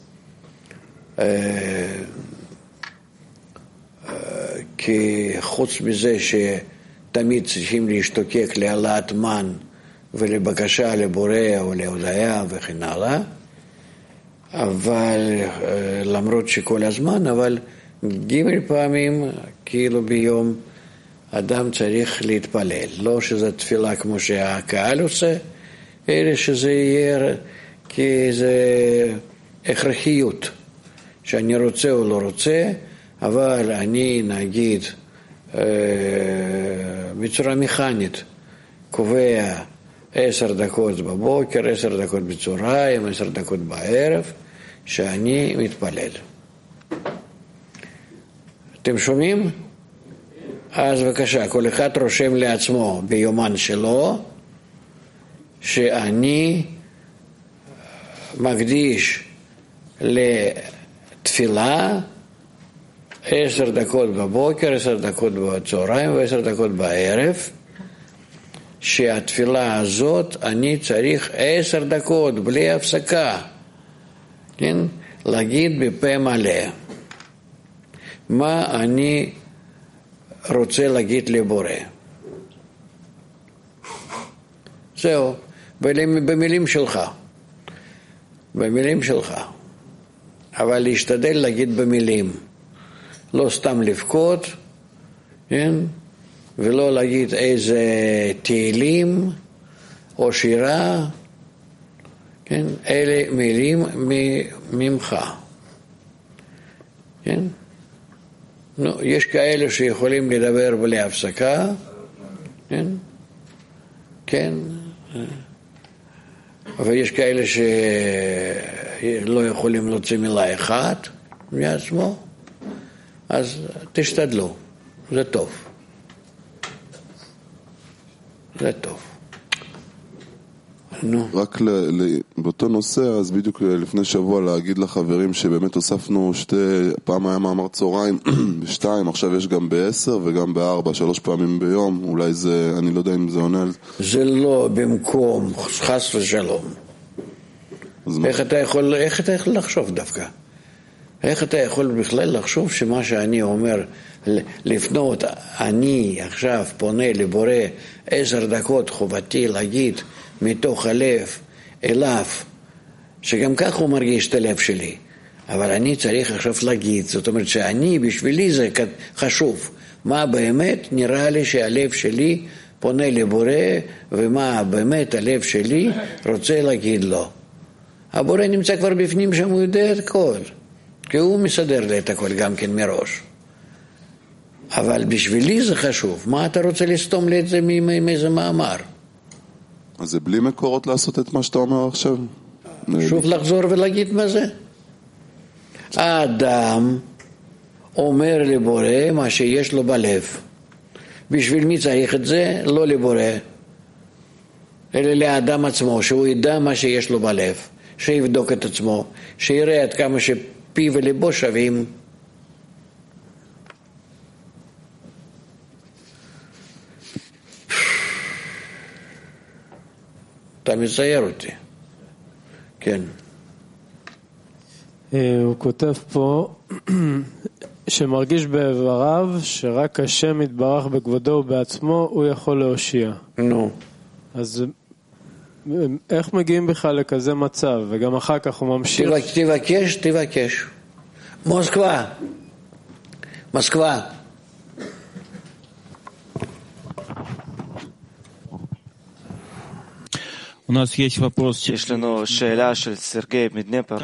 כי חוץ מזה שתמיד צריכים להשתוקק להעלאת מן ולבקשה לבורא או להודיה וכן הלאה, אבל למרות שכל הזמן, אבל ג' פעמים כאילו ביום אדם צריך להתפלל, לא שזה תפילה כמו שהקהל עושה, אלא שזה יהיה כאיזה הכרחיות, שאני רוצה או לא רוצה, אבל אני נגיד בצורה מכנית קובע 10 דקות בבוקר, 10 דקות בצהריים, 10 דקות בערב, שאני מתפלל. אתם שומעים? אז בבקשה, כל אחד רושם לעצמו ביומן שלו שאני מקדיש לתפילה 10 דקות בבוקר, 10 דקות בצהריים ו10 דקות בערב, שהתפילה הזאת אני צריך 10 דקות בלי הפסקה, כן? להגיד בפה מלא מה אני רוצה להגיד לבורא. זהו, במילים שלך, במילים שלך, אבל להשתדל להגיד במילים, לא סתם לבכות, כן? ולא להגיד איזה תהילים או שירה, כן? אלה מילים ממך, כן? נו, יש כאלה שיכולים לדבר בלי הפסקה, כן? כן, ויש כאלה שלא יכולים להוציא מילה אחת מעצמו, אז תשתדלו, זה טוב. זה טוב. נו. רק באותו נושא, אז בדיוק לפני שבוע להגיד לחברים שבאמת הוספנו פעם היה מאמר צהריים ב2, עכשיו יש גם ב10 וגם ב4, 3 פעמים ביום, אולי זה, אני לא יודע אם זה עונה. זה לא במקום, חס ושלום. איך אתה יכול לחשוב דווקא? איך אתה יכול בכלל לחשוב שמה שאני אומר, לפנות, אני עכשיו פונה לבורא 10 דקות חובתי להגיד מתוך הלב אליו, שגם כך הוא מרגיש את הלב שלי, אבל אני צריך עכשיו להגיד, זאת אומרת שאני, בשבילי זה חשוב, מה באמת נראה לי שהלב שלי פונה לבורא, ומה באמת הלב שלי רוצה להגיד לו. הבורא נמצא כבר בפנים שם, הוא יודע את הכל, כי הוא מסדר לי את הכל גם כן מראש. אבל בשבילי זה חשוב. מה אתה רוצה לסתום לי את זה מאיזה מאמר? אז זה בלי מקורות לעשות את מה שאתה אומר עכשיו? שוב לחזור ולהגיד מה זה? האדם אומר לבורא מה שיש לו בלב. בשביל מי צריך את זה? לא לבורא, אלא לאדם עצמו, שהוא ידע מה שיש לו בלב, שיבדוק את עצמו, שיראה עד כמה שפי וליבו שווים. אתה מצייר אותי. כן. הוא כותב פה, שמרגיש באיבריו שרק השם יתברך בכבודו ובעצמו הוא יכול להושיע. נו. אז איך מגיעים בכלל לכזה מצב? וגם אחר כך הוא ממשיך... תבקש. מוסקבה. יש לנו שאלה של סרגי מדנפר.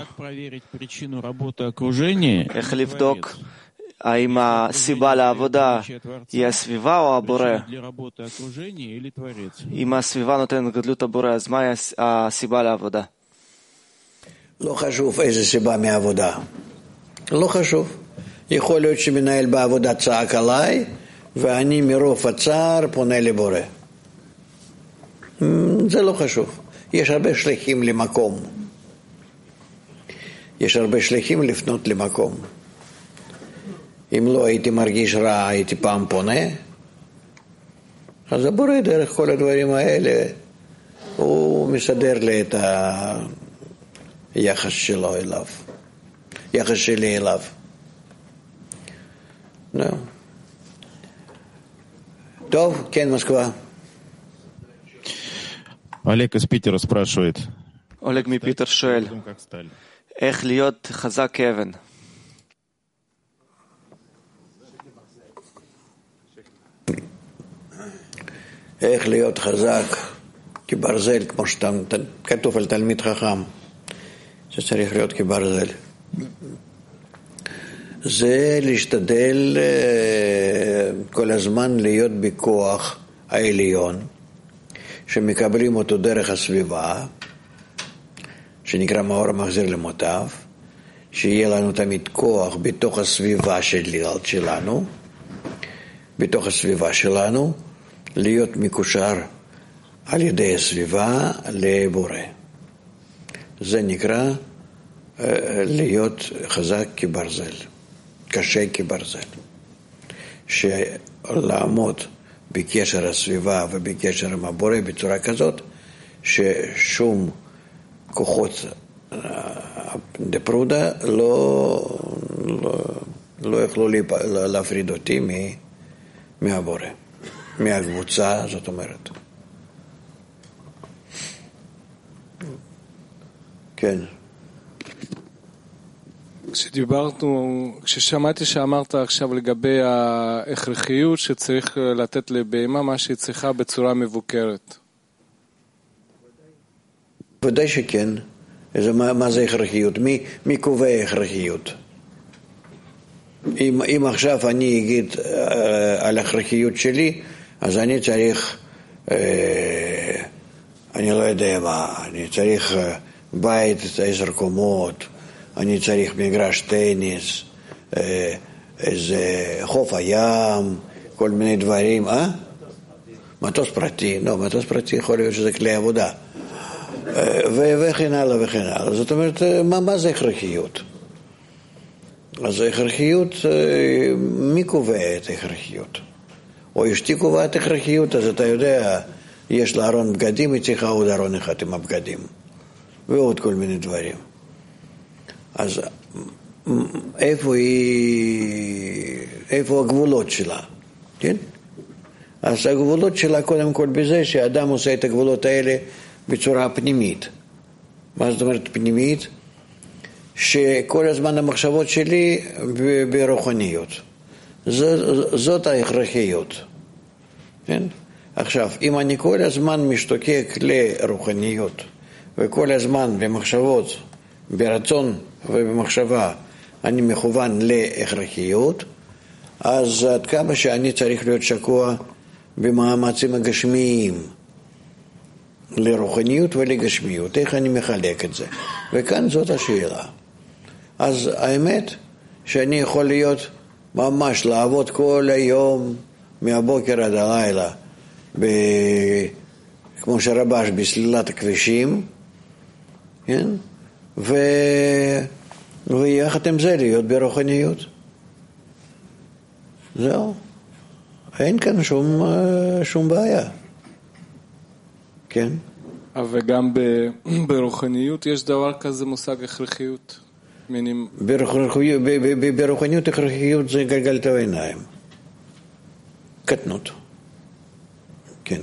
איך לבדוק האם הסיבה לעבודה היא הסביבה או הבורא? אם הסביבה נותנת גדלות הבורא, אז מהי הסיבה לעבודה? לא חשוב איזה סיבה מהעבודה. לא חשוב. יכול להיות שמנהל בעבודה צעק עליי, ואני מרוב הצער פונה לבורא. זה לא חשוב. יש הרבה שליחים למקום. יש הרבה שליחים לפנות למקום. אם לא הייתי מרגיש רע, הייתי פעם פונה. אז הבורא דרך כל הדברים האלה, הוא מסדר לי את היחס שלו אליו. יחס שלי אליו. טוב, כן, מוסקבה. Олег из Питера спрашивает. אולג מפיטר שואל, איך להיות חזק כאבן? איך להיות חזק כברזל, כמו שכתוב על תלמיד חכם, שצריך להיות כברזל. זה להשתדל כל הזמן להיות בכוח העליון, שמקבלים אותו דרך הסביבה, שנקרא מאור המחזיר למוטב, שיהיה לנו תמיד כוח בתוך הסביבה שלנו, בתוך הסביבה שלנו, להיות מקושר על ידי הסביבה לבורא. זה נקרא להיות חזק כברזל, קשה כברזל. שלעמוד בקשר הסביבה ובקשר עם הבורא בצורה כזאת, ששום כוחות דפרודה לא יכלו להפריד אותי מהבורא, מהקבוצה, זאת אומרת. כן. כששמעתי שאמרת עכשיו לגבי ההכרחיות שצריך לתת לבהמה מה שהיא צריכה בצורה מבוקרת. ודאי שכן. מה זה הכרחיות? מי קובע הכרחיות? אם עכשיו אני אגיד על הכרחיות שלי, אז אני צריך, אני לא יודע מה, אני צריך בית 10 קומות, אני צריך מגרש טניס, איזה חוף הים, כל מיני דברים, מטוס פרטי, מטוס פרטי יכול להיות שזה כלי עבודה, וכן הלאה וכן הלאה. זאת אומרת, מה זה הכרחיות? אז ההכרחיות, מי קובע את ההכרחיות? או אשתי קובעת הכרחיות, אז אתה יודע, יש לה ארון בגדים, היא צריכה עוד ארון אחד עם הבגדים, ועוד כל מיני דברים. אז איפה הגבולות שלה? כן? אז הגבולות שלה קודם כל בזה שהאדם עושה את הגבולות האלה בצורה פנימית. מה זאת אומרת פנימית? שכל הזמן המחשבות שלי ברוחניות. זאת ההכרחיות. כן? עכשיו, אם אני כל הזמן משתוקק לרוחניות, וכל הזמן במחשבות, ברצון ובמחשבה, אני מכוון להכרחיות, אז עד כמה שאני צריך להיות שקוע במאמצים הגשמיים, לרוחניות ולגשמיות, איך אני מחלק את זה? וכאן זאת השאלה. אז האמת שאני יכול להיות ממש לעבוד כל היום מהבוקר עד הלילה כמו שרבש בסלילת הכבישים, כן? ויחד עם זה להיות ברוחניות. זהו. אין כאן שום בעיה. כן? וגם ברוחניות יש דבר כזה מושג הכרחיות. ברוחניות הכרחיות זה גלגלת העיניים. קטנות. כן,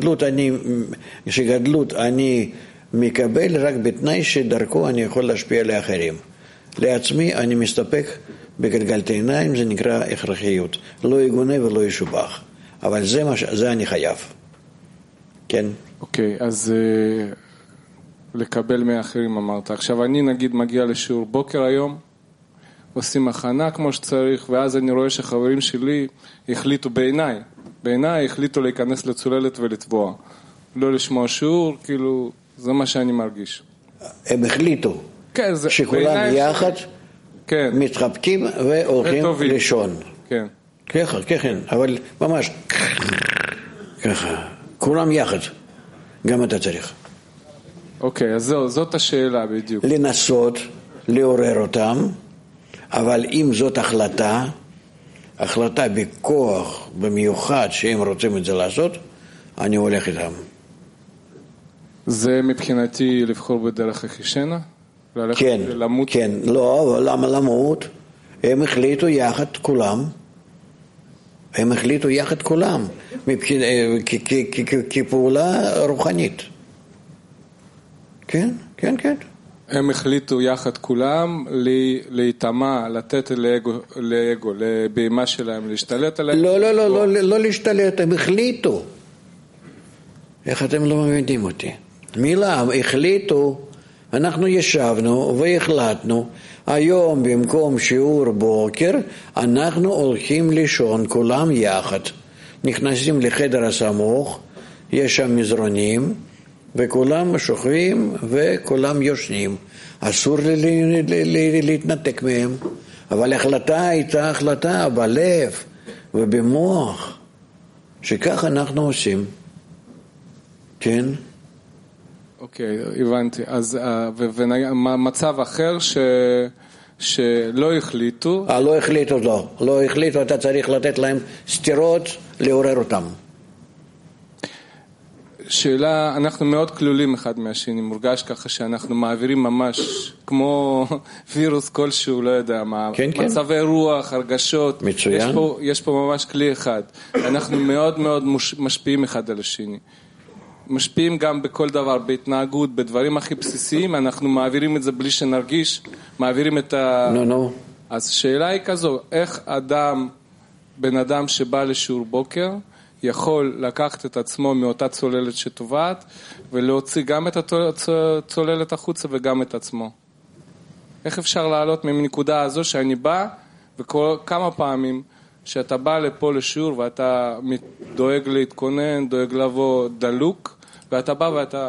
שגדלות אני מקבל רק בתנאי שדרכו אני יכול להשפיע לאחרים. לעצמי אני מסתפק בגלגלת העיניים, זה נקרא הכרחיות. לא יגונה ולא ישובח. אבל זה אני חייב. כן? אוקיי, אז לקבל מאחרים אמרת. עכשיו אני נגיד מגיע לשיעור בוקר היום, עושים הכנה כמו שצריך, ואז אני רואה שחברים שלי החליטו בעיניי החליטו להיכנס לצוללת ולטבוע. לא לשמוע שיעור, כאילו, זה מה שאני מרגיש. הם החליטו. כן, שכולם יחד כן. מתחבקים והולכים לישון. כן. ככה, כן, אבל ממש ככה, כולם יחד, גם אתה צריך. אוקיי, אז זאת השאלה בדיוק. לנסות, לעורר אותם, אבל אם זאת החלטה בכוח, במיוחד שהם רוצים את זה לעשות, אני הולך איתם. זה מבחינתי לבחור בדרך החישנה? כן, למות? כן, לא, למה למות? הם החליטו יחד כולם. כפעולה רוחנית. כן. הם החליטו יחד כולם להתאמה, לתת לאגו, לבהמה שלהם, להשתלט עליהם? לא להשתלט, הם החליטו. איך אתם לא מבינים אותי? מילה, החליטו, אנחנו ישבנו והחלטנו, היום במקום שיעור בוקר, אנחנו הולכים לישון כולם יחד. נכנסים לחדר הסמוך, יש שם מזרונים, וכולם שוכבים וכולם יושנים. אסור להתנתק מהם. אבל ההחלטה הייתה החלטה בלב ובמוח, שכך אנחנו עושים. כן? אוקיי, הבנתי. אז מצב אחר שלא החליטו? לא החליטו, אתה צריך לתת להם סתירות, לעורר אותם. שאלה, אנחנו מאוד כלולים אחד מהשני, מורגש ככה שאנחנו מעבירים ממש כמו וירוס כלשהו, לא יודע מה, כן. מצבי רוח, הרגשות. מצוין. יש פה ממש כלי אחד. אנחנו מאוד מאוד משפיעים אחד על השני. משפיעים גם בכל דבר, בהתנהגות, בדברים הכי בסיסיים, אנחנו מעבירים את זה בלי שנרגיש, מעבירים את אז השאלה היא כזו, איך בן אדם שבא לשיעור בוקר, יכול לקחת את עצמו מאותה צוללת שטובעת, ולהוציא גם את הצוללת החוצה וגם את עצמו. איך אפשר לעלות מנקודה הזו שאני בא, וכמה פעמים שאתה בא לפה לשיעור, ואתה דואג להתכונן, דואג לבוא דלוק, ואתה בא ואתה...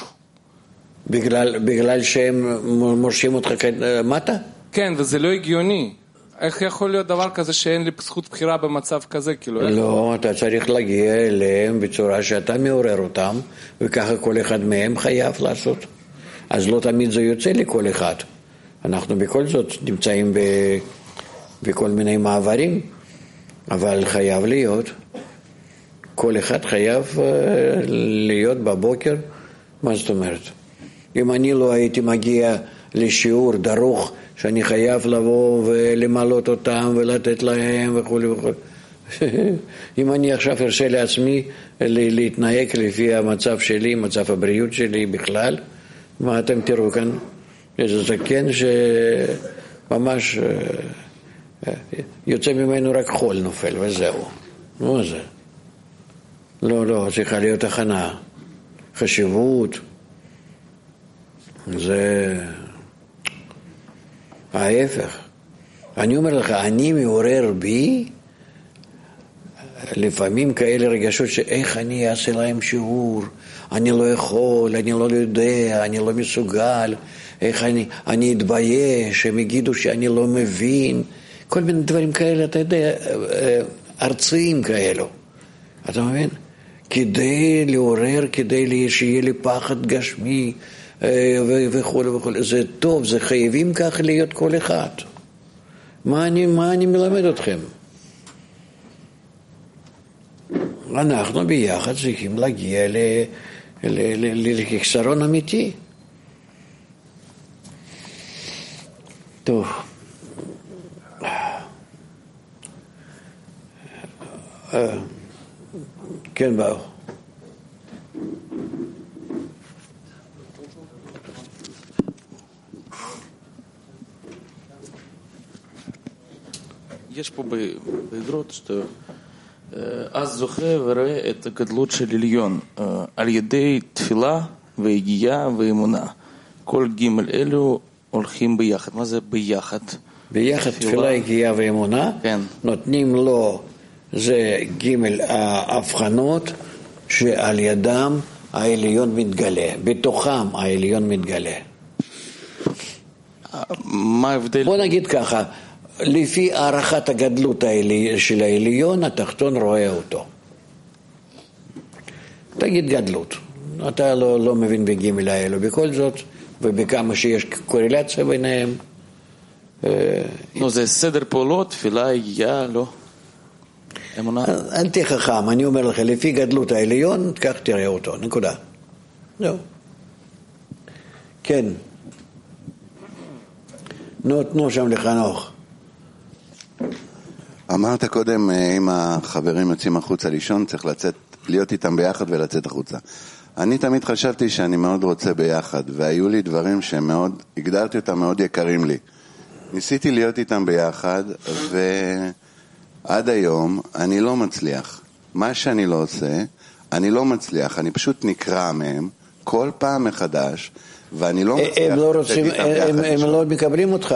בגלל שהם מורשים אותך מטה? כן, וזה לא הגיוני. איך יכול להיות דבר כזה שאין לי זכות בחירה במצב כזה? לא, אתה צריך להגיע אליהם בצורה שאתה מעורר אותם, וככה כל אחד מהם חייב לעשות. אז לא תמיד זה יוצא לכל אחד. אנחנו בכל זאת נמצאים בכל מיני מעברים, אבל חייב להיות. כל אחד חייב להיות בבוקר. מה זאת אומרת? אם אני לא הייתי מגיע לשיעור דרוך, שאני חייב לבוא ולמלות אותם ולתת להם וכו' וכו'. אם אני עכשיו ארשה לעצמי להתנהג לפי המצב שלי, מצב הבריאות שלי בכלל, מה אתם תראו כאן? איזה זקן שממש יוצא ממנו רק חול נופל וזהו. מה זה? לא, צריכה להיות הכנה. חשיבות. זה... ההפך. אני אומר לך, אני מעורר בי לפעמים כאלה רגשות שאיך אני אעשה להם שיעור, אני לא יכול, אני לא יודע, אני לא מסוגל, איך אני אתבייש, הם יגידו שאני לא מבין, כל מיני דברים כאלה, אתה יודע, ארציים כאלו. אתה מבין? כדי לעורר, כדי שיהיה לי פחד גשמי, וכו' וכו'. זה טוב, זה חייבים כך להיות כל אחד. מה אני מלמד אתכם? אנחנו ביחד צריכים להגיע לחיסרון אמיתי. טוב. כן, ברוך. יש פה באגרות שאתה אז זוכה ורואה את הגדלות של עליון על ידי תפילה והגיעה ואמונה. כל ג' אלו הולכים ביחד. מה זה ביחד? ביחד תפילה, הגיעה ואמונה. כן. נותנים לו, זה ג' ההבחנות שעל ידם העליון מתגלה, בתוכם העליון מתגלה. מה ההבדל? בוא נגיד ככה, לפי הערכת הגדלות של העליון, התחתון רואה אותו. תגיד גדלות. אתה לא מבין בגימל האלו. בכל זאת, ובכמה שיש קורלציה ביניהם. זה סדר פעולות, תפילה, הגיעה, לא? אמונה? אל תהיה חכם, אני אומר לך, לפי גדלות העליון, כך תראה אותו, נקודה. זהו. כן. תנו שם לחנוך. אמרת קודם, אם החברים יוצאים החוצה לישון, צריך להיות איתם ביחד ולצאת החוצה. אני תמיד חשבתי שאני מאוד רוצה ביחד, והיו לי דברים שמאוד, הגדרתי אותם מאוד יקרים לי. ניסיתי להיות איתם ביחד, ועד היום אני לא מצליח. מה שאני לא עושה, אני לא מצליח, אני פשוט נקרא מהם כל פעם מחדש, ואני לא מצליח. הם לא רוצים, הם לא מקבלים אותך.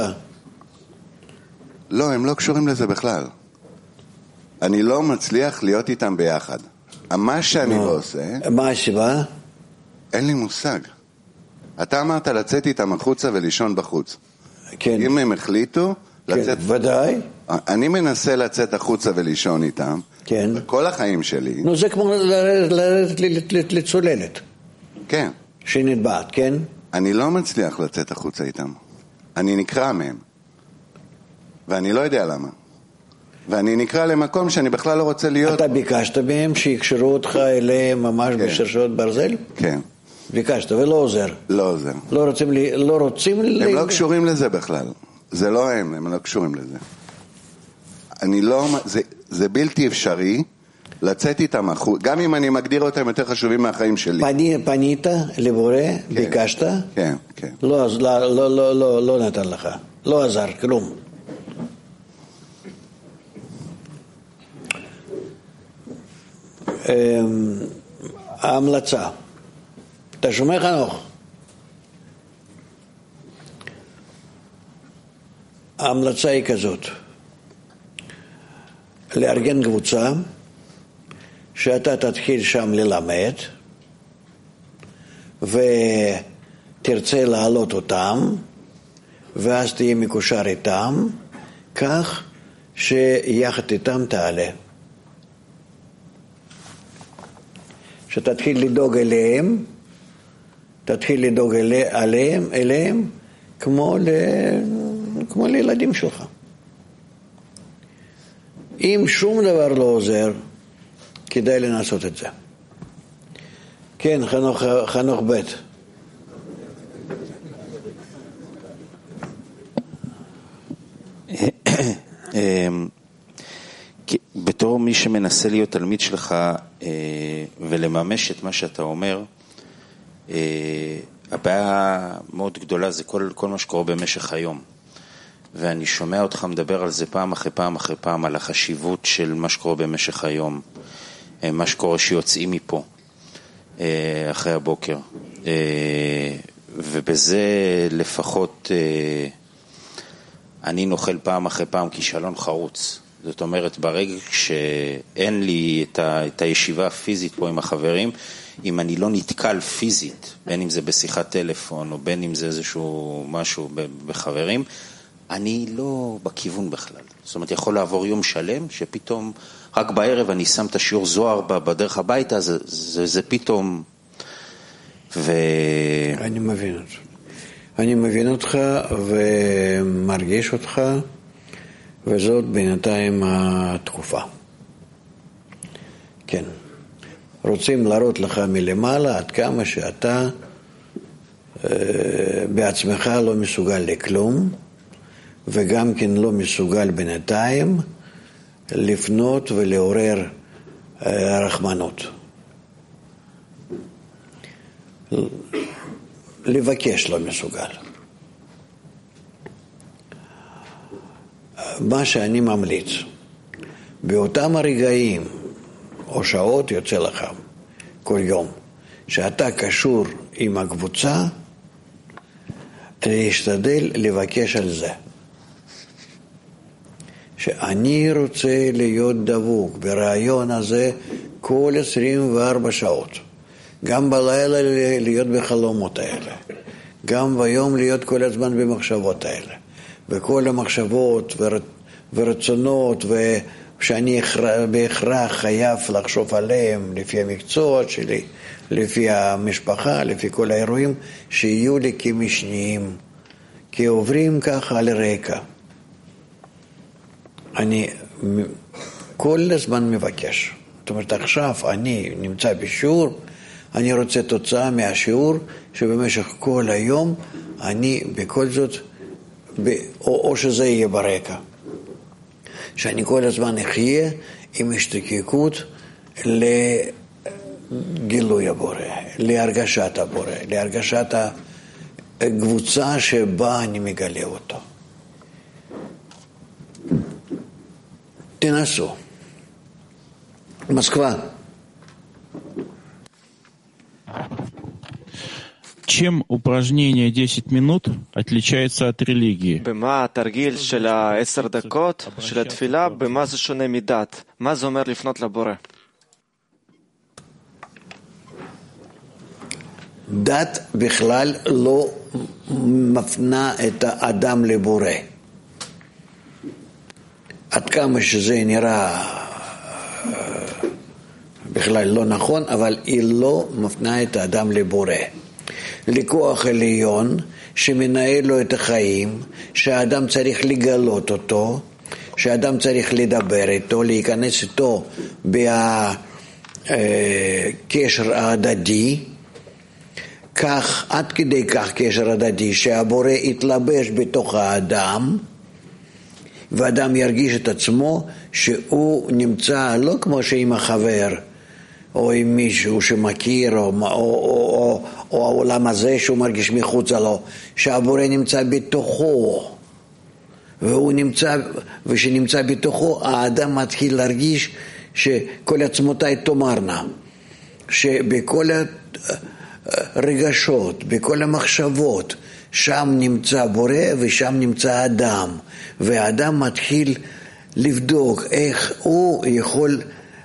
לא, הם לא קשורים לזה בכלל. אני לא מצליח להיות איתם ביחד. מה שאני לא עושה... מה הסיבה? אין לי מושג. אתה אמרת לצאת איתם החוצה ולישון בחוץ. כן. אם הם החליטו... כן, ודאי. אני מנסה לצאת החוצה ולישון איתם. כן. כל החיים שלי. נו, זה כמו לרדת לצוללת. כן. שנטבעת, כן? אני לא מצליח לצאת החוצה איתם. אני נקרא מהם. ואני לא יודע למה. ואני נקרא למקום שאני בכלל לא רוצה להיות. אתה ביקשת מהם שיקשרו אותך אליהם ממש כן. בשרשרות ברזל? כן. ביקשת ולא עוזר. לא עוזר. לא רוצים הם לא קשורים לזה בכלל. זה לא הם לא קשורים לזה. אני לא, זה בלתי אפשרי לצאת איתם החוצה, גם אם אני מגדיר אותם יותר חשובים מהחיים שלי. פנית לבורא, כן. ביקשת? כן, כן. לא נתן לך. לא עזר, כלום. ההמלצה. אתה שומע חנוך? ההמלצה היא כזאת. לארגן קבוצה שאתה תתחיל שם ללמד ותרצה להעלות אותם ואז תהיה מקושר איתם כך שיחד איתם תעלה. שתתחיל לדאוג אליהם, תתחיל לדאוג אליהם כמו לילדים שלך. אם שום דבר לא עוזר, כדאי לנסות את זה. כן, חנוך ב'. בתור מי שמנסה להיות תלמיד שלך ולממש את מה שאתה אומר, הבעיה מאוד גדולה זה כל מה שקורה במשך היום. ואני שומע אותך מדבר על זה פעם אחרי פעם אחרי פעם, על החשיבות של מה שקורה במשך היום, מה שקורה שיוצאים מפה אחרי הבוקר. ובזה לפחות אני נוכל פעם אחרי פעם כישלון חרוץ. זאת אומרת, ברגע שאין לי את הישיבה הפיזית פה עם החברים, אם אני לא נתקל פיזית, בין אם זה בשיחת טלפון או בין אם זה איזשהו משהו בחברים, אני לא בכיוון בכלל. זאת אומרת, יכול לעבור יום שלם שפתאום רק בערב אני שם את השיעור זוהר בדרך הביתה, זה פתאום... אני מבין אותך. אני מבין אותך ומרגיש אותך, וזאת בינתיים התקופה. כן. רוצים להראות לך מלמעלה עד כמה שאתה בעצמך לא מסוגל לכלום, וגם כן לא מסוגל בינתיים לפנות ולעורר רחמנות. לבקש לא מסוגל. מה שאני ממליץ, באותם הרגעים או שעות יוצא לך כל יום, שאתה קשור עם הקבוצה, להשתדל לבקש על זה. שאני רוצה להיות דבוק ברעיון הזה כל 24 שעות. גם בלילה להיות בחלומות האלה. גם ביום להיות כל הזמן במחשבות האלה. וכל המחשבות ורצונות שאני בהכרח חייב לחשוב עליהם לפי המקצוע שלי, לפי המשפחה, לפי כל האירועים, שיהיו לי כמשניים, כי עוברים ככה על רקע. אני כל הזמן מבקש. זאת אומרת, עכשיו אני נמצא בשיעור, אני רוצה תוצאה מהשיעור, שבמשך כל היום אני בכל זאת, או שזה יהיה ברקע. שאני כל הזמן אחיה עם השתוקקות לגילוי הבורא, להרגשת הבורא, להרגשת הקבוצה שבה אני מגלה אותו. תנסו. Москва. Чем упражнение 10 минут отличается от религии? במה התרגיל של 10 דקות של התפילה, במה זה שונה מדת? מה זה אומר לפנות לבורא? דת בכלל לא מפנה את האדם לבורא. עד כמה שזה נראה בכלל לא נכון, אבל היא לא מפנה את האדם לבורא. לכוח עליון שמנהל לו את החיים, שהאדם צריך לגלות אותו, שהאדם צריך לדבר איתו, להיכנס איתו בקשר ההדדי, כך, עד כדי כך קשר הדדי, שהבורא יתלבש בתוך האדם, ואדם ירגיש את עצמו שהוא נמצא לא כמו שעם החבר, או עם מישהו שמכיר, או העולם הזה שהוא מרגיש מחוצה לו, שהבורא נמצא בתוכו, ושנמצא בתוכו, האדם מתחיל להרגיש שכל עצמותיי תאמרנה, שבכל הרגשות, בכל המחשבות, שם נמצא בורא ושם נמצא אדם, והאדם מתחיל לבדוק איך הוא יכול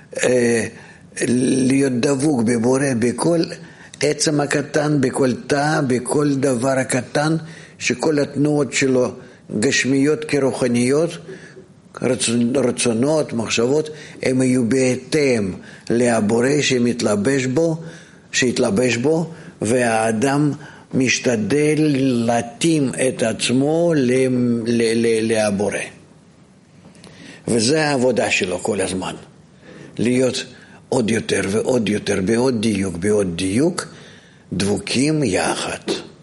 להיות דבוק בבורא בכל עצם הקטן, בכל תא, בכל דבר הקטן, שכל התנועות שלו גשמיות כרוחניות, רצונות, מחשבות, הם יהיו בהתאם לבורא שהתלבש בו, והאדם משתדל להתאים את עצמו לבורא. וזה העבודה שלו כל הזמן. להיות עוד יותר ועוד יותר, בעוד דיוק, דבוקים יחד.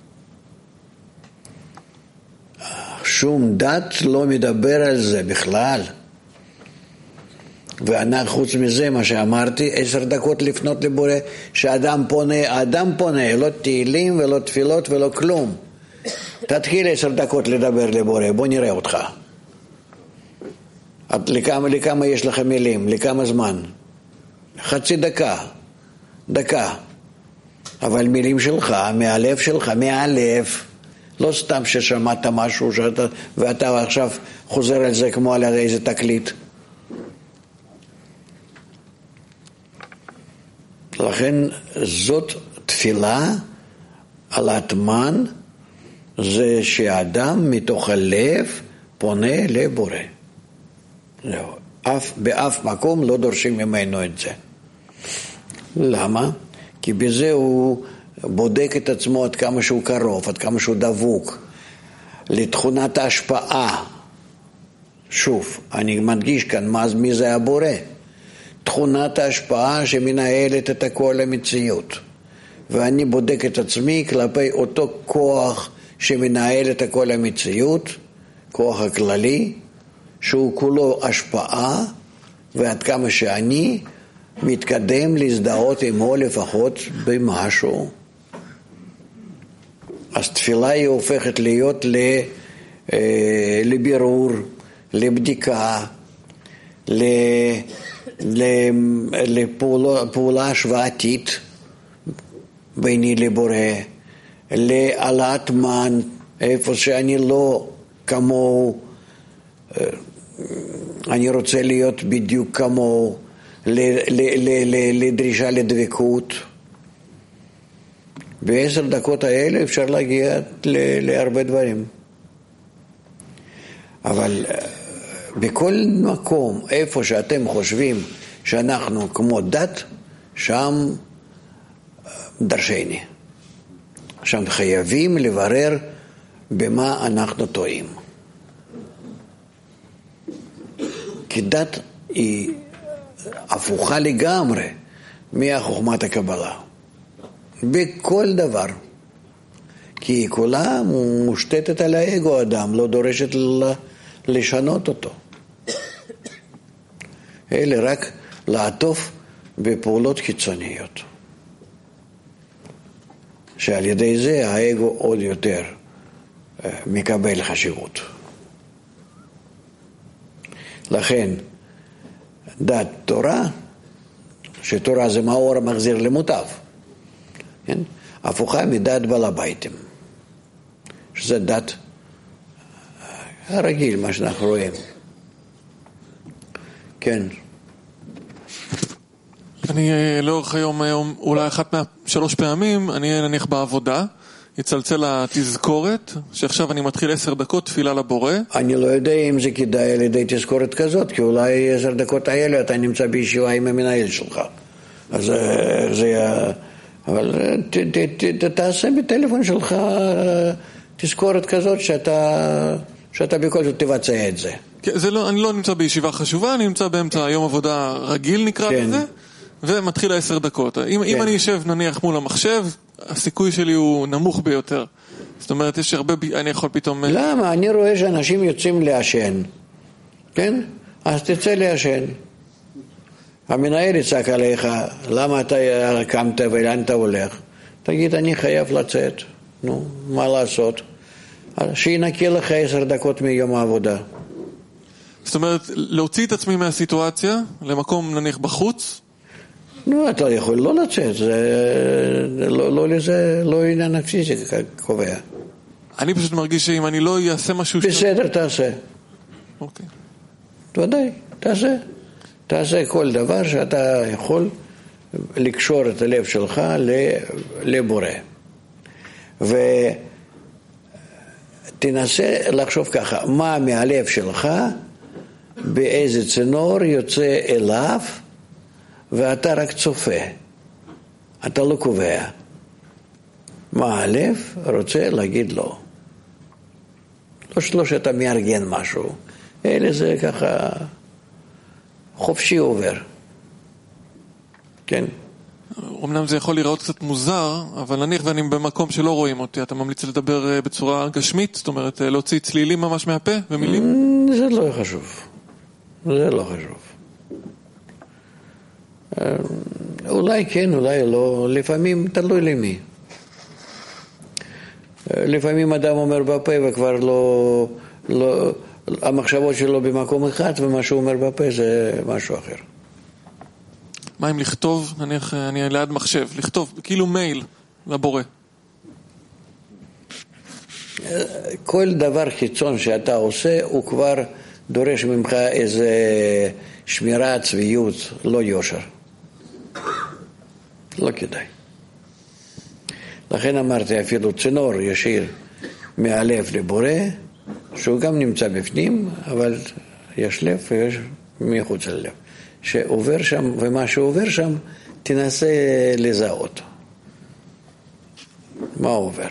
שום דת לא מדבר על זה בכלל. חוץ מזה, מה שאמרתי, 10 דקות לפנות לבורא, שאדם פונה, לא תהילים ולא תפילות ולא כלום. תתחיל 10 דקות לדבר לבורא, בוא נראה אותך. לכמה יש לכם מילים, לכמה זמן? חצי דקה. אבל מילים שלך, מהלב שלך, מהלב. לא סתם ששמעת משהו ואתה עכשיו חוזר על זה כמו על איזה תקליט. לכן זאת תפילה על האטמן, זה שאדם מתוך הלב פונה לבורא. באף מקום לא דורשים ממנו את זה. למה? כי בזה הוא בודק את עצמו עד כמה שהוא קרוב, עד כמה שהוא דבוק לתכונת ההשפעה. שוב, אני מדגיש כאן מי זה הבורא. תכונת ההשפעה שמנהלת את הכל המציאות. ואני בודק את עצמי כלפי אותו כוח שמנהל את הכל המציאות, כוח הכללי, שהוא כולו השפעה, ועד כמה שאני מתקדם להזדהות עמו לפחות במשהו. אז תפילה היא הופכת להיות לבירור, לבדיקה, לפעולה השוואתית ביני לבורא, להעלאת מן איפה שאני לא כמוהו, אני רוצה להיות בדיוק כמוהו, לדרישה לדבקות. ב10 דקות האלה אפשר להגיע להרבה דברים. אבל בכל מקום, איפה שאתם חושבים שאנחנו כמו דת, שם דרשני. שם חייבים לברר במה אנחנו טועים. כי דת היא הפוכה לגמרי מהחוכמת הקבלה. בכל דבר. כי היא כולה מושתתת על האגו אדם, לא דורשת לשנות אותו. אלה רק לעטוף בפעולות חיצוניות. שעל ידי זה האגו עוד יותר מקבל חשיבות. לכן, דת תורה, שתורה זה מאור המחזיר למוטב, כן? הפוכה מדת בעל הביתים, שזה דת הרגיל, מה שאנחנו רואים. כן. אני לאורך היום אולי 1 מ3 פעמים, אני נניח בעבודה, יצלצל התזכורת, שעכשיו אני מתחיל 10 דקות תפילה לבורא. אני לא יודע אם זה כדאי על ידי תזכורת כזאת, כי אולי 10 דקות האלה אתה נמצא בישיבה עם המנהל שלך. אז זה... אבל תעשה בטלפון שלך תזכורת כזאת שאתה בכל זאת תבצע את זה. זה לא, אני לא נמצא בישיבה חשובה, אני נמצא באמצע יום עבודה רגיל נקרא לזה, ומתחיל 10 דקות. אם אני אשב נניח מול המחשב, הסיכוי שלי הוא נמוך ביותר. זאת אומרת, יש הרבה, אני יכול פתאום... למה? אני רואה שאנשים יוצאים לעשן, כן? אז תצא לעשן. המנהל יצעק עליך, למה אתה קמת ולאן אתה הולך? תגיד, אני חייב לצאת. נו, מה לעשות? שינקי לך 10 דקות מיום העבודה. זאת אומרת, להוציא את עצמי מהסיטואציה, למקום נניח בחוץ? נו, אתה יכול לא לצאת, זה לא עניין הפיזיקה קובע. אני פשוט מרגיש שאם אני לא אעשה משהו... בסדר, תעשה. אוקיי. ודאי, תעשה. תעשה כל דבר שאתה יכול לקשור את הלב שלך לבורא. ותנסה לחשוב ככה, מה מהלב שלך, באיזה צינור יוצא אליו, ואתה רק צופה. אתה לא קובע. מה הלב רוצה להגיד לו. לא שאתה מארגן משהו. אלא זה ככה חופשי עובר. כן. אמנם זה יכול להיראות קצת מוזר, אבל נניח ואני במקום שלא רואים אותי, אתה ממליץ לדבר בצורה גשמית? זאת אומרת, להוציא צלילים ממש מהפה ומילים? זה לא חשוב. זה לא חשוב. אולי כן, אולי לא. לפעמים תלוי למי. לפעמים אדם אומר בפה וכבר לא המחשבות שלו במקום אחד, ומה שהוא אומר בפה זה משהו אחר. מה אם לכתוב, נניח אני ליד מחשב, לכתוב כאילו מייל לבורא? כל דבר חיצון שאתה עושה הוא כבר דורש ממך איזה שמירה, צביעות, לא יושר. לא כדאי. לכן אמרתי אפילו צינור ישיר מהלב לבורא, שהוא גם נמצא בפנים, אבל יש לב ויש מחוץ ללב. שעובר שם, ומה שעובר שם, תנסה לזהות. מה עובר?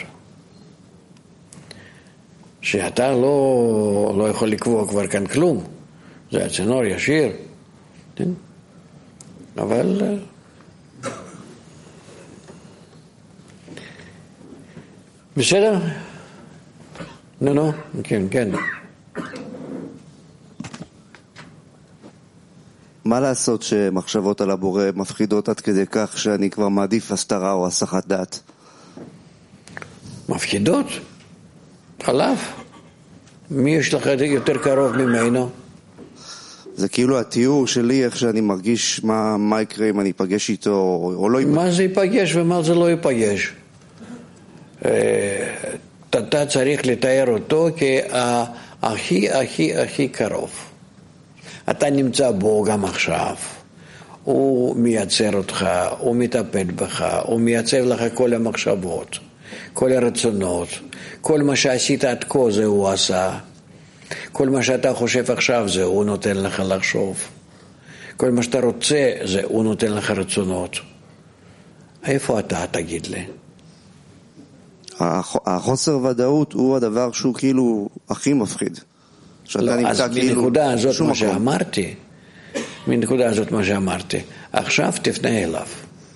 שאתה לא יכול לקבוע כבר כאן כלום. זה הצינור ישיר. כן? אבל... בסדר? נו, כן, כן. מה לעשות שמחשבות על הבורא מפחידות עד כדי כך שאני כבר מעדיף הסתרה או הסחת דעת? מפחידות? עליו? מי יש לך יותר קרוב ממנו? זה כאילו התיאור שלי, איך שאני מרגיש מה יקרה אם אני אפגש איתו או לא ייפגש. מה זה ייפגש ומה זה לא ייפגש? אתה צריך לתאר אותו הכי קרוב. אתה נמצא בו גם עכשיו. הוא מייצר אותך, הוא מטפל בך, הוא מייצר לך כל המחשבות, כל הרצונות, כל מה שעשית עד כה זה הוא עשה. כל מה שאתה חושב עכשיו זה הוא נותן לך לחשוב. כל מה שאתה רוצה זה הוא נותן לך רצונות. איפה אתה, תגיד לי? החוסר ודאות הוא הדבר שהוא כאילו הכי מפחיד. לא, אז מנקודה הזאת מה שאמרתי, עכשיו תפנה אליו.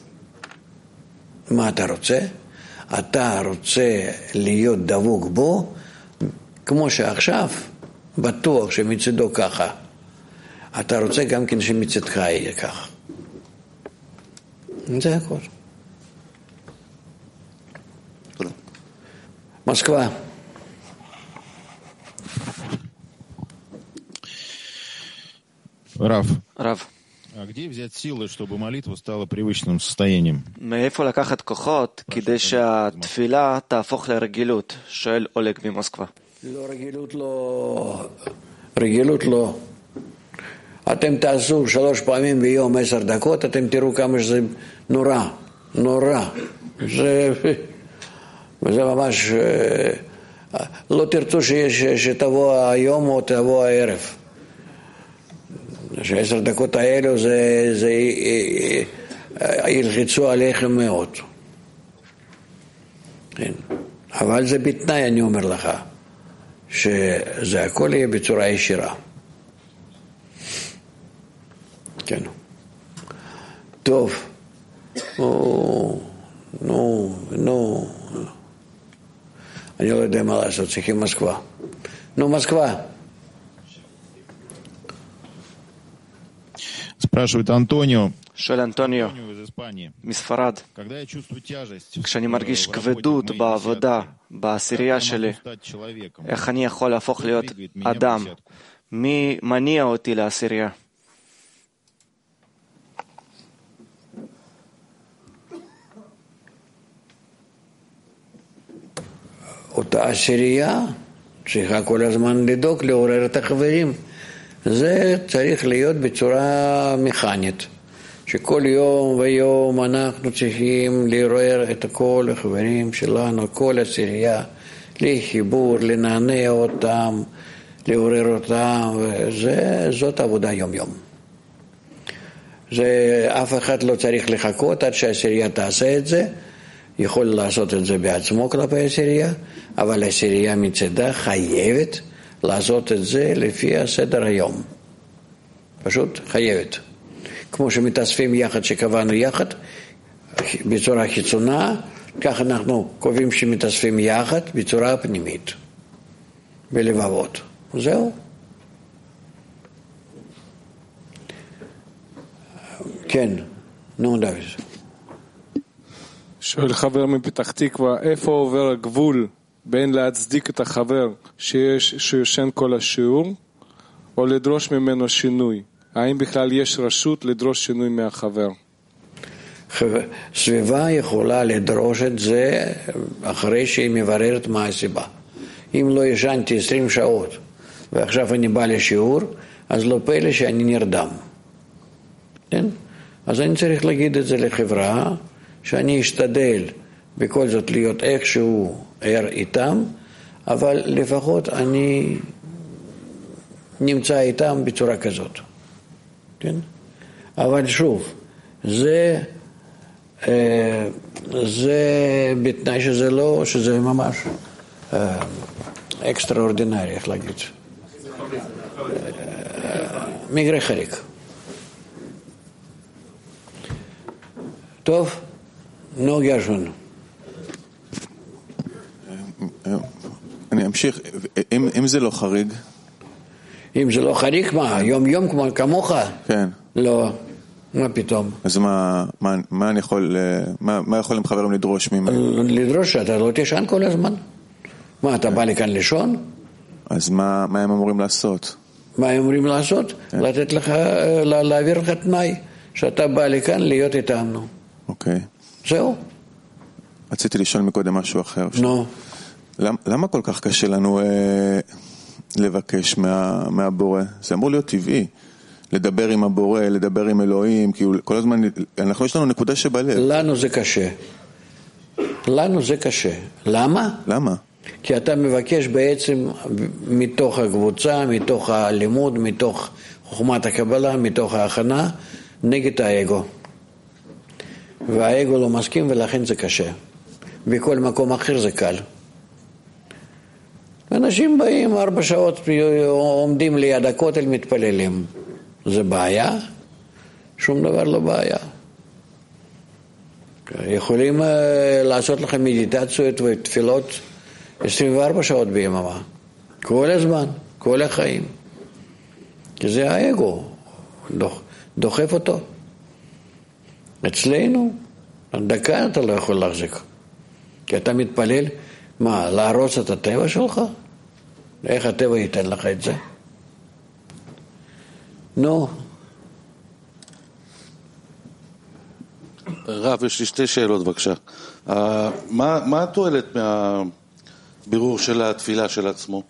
מה אתה רוצה? אתה רוצה להיות דבוק בו, כמו שעכשיו, בטוח שמצדו ככה. אתה רוצה גם כן שמצדך יהיה ככה. זה הכל. Москва. Рав. רב. А где взять силы, чтобы молитва стала привычным состоянием? מאיפה לקחת כוחות כדי שהתפילה תהפוך לרגילות? שואל אולג ממוסקבה. לא, רגילות לא. אתם תעשו 3 פעמים ביום 10 דקות, אתם תראו כמה שזה נורא. וזה ממש, לא תרצו שתבוא היום או תבוא הערב. ש10 דקות האלו זה ילחצו עליכם מאוד. כן. אבל זה בתנאי, אני אומר לך, שזה הכל יהיה בצורה ישירה. כן. טוב. נו. אני לא יודע מה לעשות, צריכים מוסקבה. מוסקבה. Спрашивает Антонио. שואל אנטוניו מספרד, כשאני מרגיש כבדות בעבודה, בעשירייה שלי, איך אני יכול להפוך להיות אדם? מי מניע אותי לעשירייה? אותה עשירייה צריכה כל הזמן לדאוג לעורר את החברים. זה צריך להיות בצורה מכנית, שכל יום ויום אנחנו צריכים לעורר את כל החברים שלנו, כל עשירייה, לחיבור, לנענע אותם, לעורר אותם, זאת עבודה יום-יום. אף אחד לא צריך לחכות עד שהעשירייה תעשה את זה, יכול לעשות את זה בעצמו כלפי העשירייה, אבל העשירייה מצדה חייבת לעשות את זה לפי הסדר היום. פשוט חייבת. כמו שמתאספים יחד, שקבענו יחד, בצורה חיצונה, כך אנחנו קובעים שמתאספים יחד בצורה פנימית, בלבבות. זהו. כן, נו דוד. שואל חבר מפתח תקווה, איפה עובר הגבול בין להצדיק את החבר שיושן כל השיעור, או לדרוש ממנו שינוי? האם בכלל יש רשות לדרוש שינוי מהחבר? סביבה יכולה לדרוש את זה אחרי שהיא מבררת מה הסיבה. אם לא ישנתי 20 שעות ועכשיו אני בא לשיעור, אז לא פלא שאני נרדם. כן? אז אני צריך להגיד את זה לחברה, שאני אשתדל בכל זאת להיות איכשהו ער איתם, אבל לפחות אני נמצא איתם בצורה כזאת. כן? אבל שוב, זה בתנאי שזה לא, שזה ממש אקסטראורדינרי, איך להגיד? מקרה חריג. טוב, נו גרשון. אני אמשיך, אם זה לא חריג, אם זה לא חריג, מה? יום כמוך? כן. לא. מה פתאום? אז מה יכולים חברים לדרוש ממנו? לדרוש שאתה לא תשען כל הזמן. מה, אתה בא לכאן לישון? אז מה הם אמורים לעשות? מה הם אמורים לעשות? לתת לך, להעביר לך תנאי, שאתה בא לכאן להיות איתנו. אוקיי. זהו. רציתי לשאול מקודם משהו אחר. נו. למה כל כך קשה לנו לבקש מהבורא? זה אמור להיות טבעי. לדבר עם הבורא, לדבר עם אלוהים, כי כל הזמן, יש לנו נקודה שבלב. לנו זה קשה. לנו זה קשה. למה? למה? כי אתה מבקש בעצם מתוך הקבוצה, מתוך הלימוד, מתוך חוכמת הקבלה, מתוך ההכנה, נגד האגו. והאגו לא מסכים ולכן זה קשה. בכל מקום אחר זה קל. אנשים באים 4 שעות, עומדים ליד הכותל, מתפללים. זה בעיה? שום דבר לא בעיה. יכולים לעשות לכם מדיטציות ותפילות 24 שעות ביממה. כל הזמן, כל החיים. כי זה האגו, דוחף אותו. אצלנו, דקה אתה לא יכול להחזיק. כי אתה מתפלל, מה, להרוס את הטבע שלך? איך הטבע ייתן לך את זה? נו. רב, יש לי 2 שאלות בבקשה. מה התועלת מהבירור של התפילה של עצמו?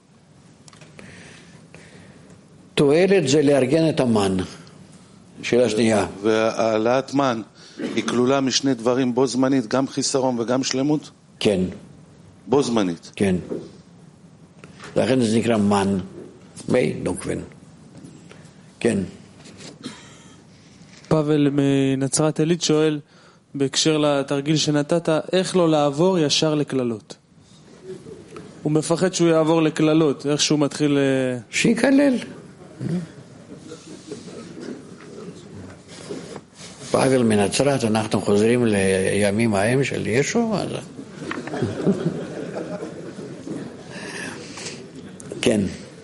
תועלת זה לארגן את המן. שאלה שנייה. והעלאת מן היא כלולה משני דברים בו זמנית, גם חיסרון וגם שלמות? כן. בו זמנית? כן. לכן זה נקרא מן. מי נוקבן. כן. פאבל מנצרת עילית שואל, בהקשר לתרגיל שנתת, איך לא לעבור ישר לכללות? הוא מפחד שהוא יעבור לכללות, איך שהוא מתחיל... שיקלל. פאבל מנצרת, אנחנו חוזרים לימים ההם של ישו, אז... כן.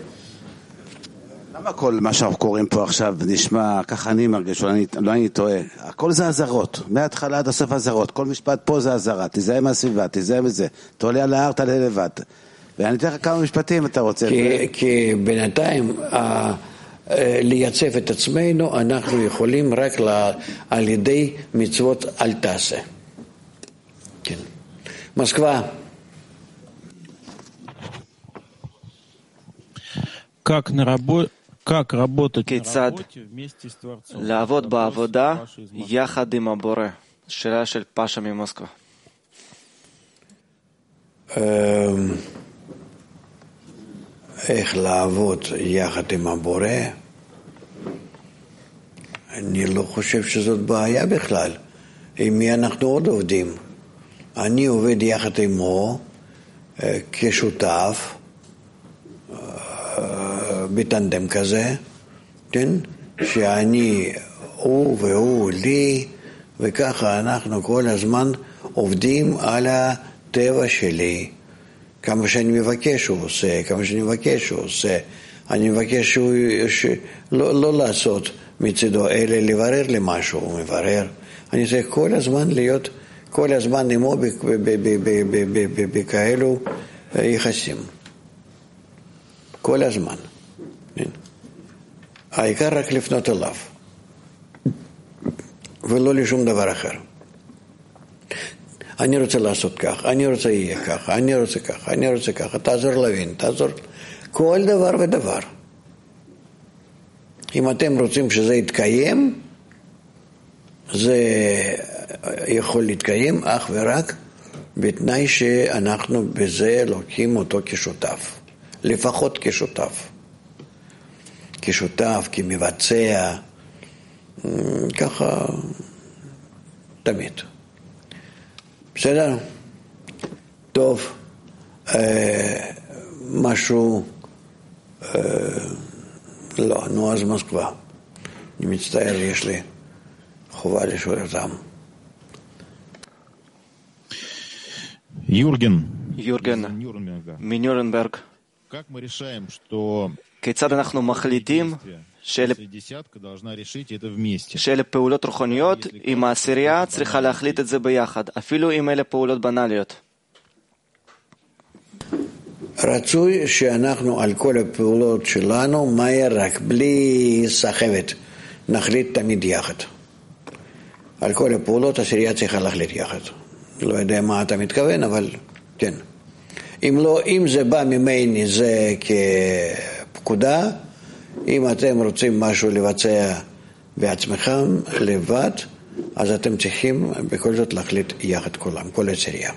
למה כל מה שאנחנו קוראים פה עכשיו נשמע, ככה אני מרגיש, לא אני טועה, הכל זה הזרות, מההתחלה עד הסוף הזרות, כל משפט פה זה הזרה, תיזהר מהסביבה, תיזהר מזה, תעלה על ההר, תעלה לבד. ואני אתן לך כמה משפטים אתה רוצה. כי בינתיים לייצב את עצמנו אנחנו יכולים רק על ידי מצוות אל תעשה. כן. מוסקבה. כיצד לעבוד בעבודה יחד עם הבורא? שאלה של פאשה ממוסקבה. איך לעבוד יחד עם הבורא? אני לא חושב שזאת בעיה בכלל. עם מי אנחנו עוד עובדים? אני עובד יחד עמו כשותף, בטנדם כזה, כן? שאני, הוא והוא לי, וככה אנחנו כל הזמן עובדים על הטבע שלי. כמה שאני מבקש הוא עושה, כמה שאני מבקש הוא עושה. אני מבקש לא לעשות מצדו, אלא לברר למשהו, הוא מברר. אני צריך כל הזמן להיות, כל הזמן עמו בכאלו יחסים. כל הזמן. העיקר רק לפנות אליו. ולא לשום דבר אחר. אני רוצה לעשות כך, אני רוצה יהיה ככה, אני רוצה ככה, אני רוצה ככה, תעזור להבין, תעזור כל דבר ודבר. אם אתם רוצים שזה יתקיים, זה יכול להתקיים אך ורק בתנאי שאנחנו בזה לוקחים אותו כשותף, לפחות כשותף. כשותף, כמבצע, ככה תמיד. בסדר? טוב, משהו, לא, נו אז מוסקבה. אני מצטער, יש לי חובה לשאול אותם. יורגן מניורנברג. כיצד אנחנו מחליטים שאלה פעולות רוחניות, אם העשירייה צריכה להחליט את זה ביחד, אפילו אם אלה פעולות בנאליות. רצוי שאנחנו על כל הפעולות שלנו מהר, רק בלי סחבת, נחליט תמיד יחד. על כל הפעולות העשירייה צריכה להחליט יחד. לא יודע מה אתה מתכוון, אבל כן. אם לא, אם זה בא ממני זה כפקודה, אם אתם רוצים משהו לבצע בעצמכם לבד, אז אתם צריכים בכל זאת להחליט יחד כולם, כל העשירייה.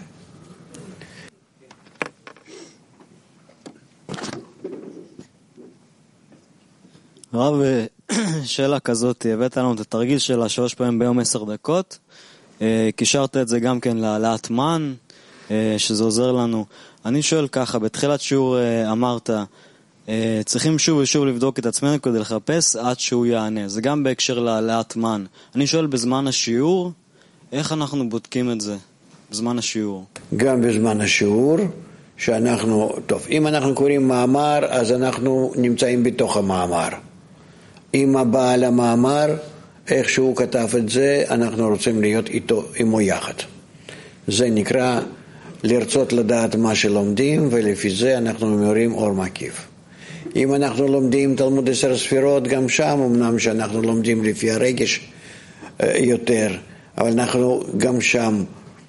רב, שאלה כזאת, הבאת לנו את התרגיל שלה 3 פעמים ביום 10 דקות, קישרת את זה גם כן להעלאת מן, שזה עוזר לנו. אני שואל ככה, בתחילת שיעור אמרת, צריכים שוב ושוב לבדוק את עצמנו כדי לחפש עד שהוא יענה. זה גם בהקשר להעלאת מן. אני שואל בזמן השיעור, איך אנחנו בודקים את זה בזמן השיעור? גם בזמן השיעור, שאנחנו, טוב, אם אנחנו קוראים מאמר, אז אנחנו נמצאים בתוך המאמר. אם הבעל המאמר, איך שהוא כתב את זה, אנחנו רוצים להיות איתו, עמו יחד. זה נקרא לרצות לדעת מה שלומדים, ולפי זה אנחנו מורים אור מקיף. אם אנחנו לומדים תלמוד 10 ספירות, גם שם אמנם שאנחנו לומדים לפי הרגש יותר, אבל אנחנו גם שם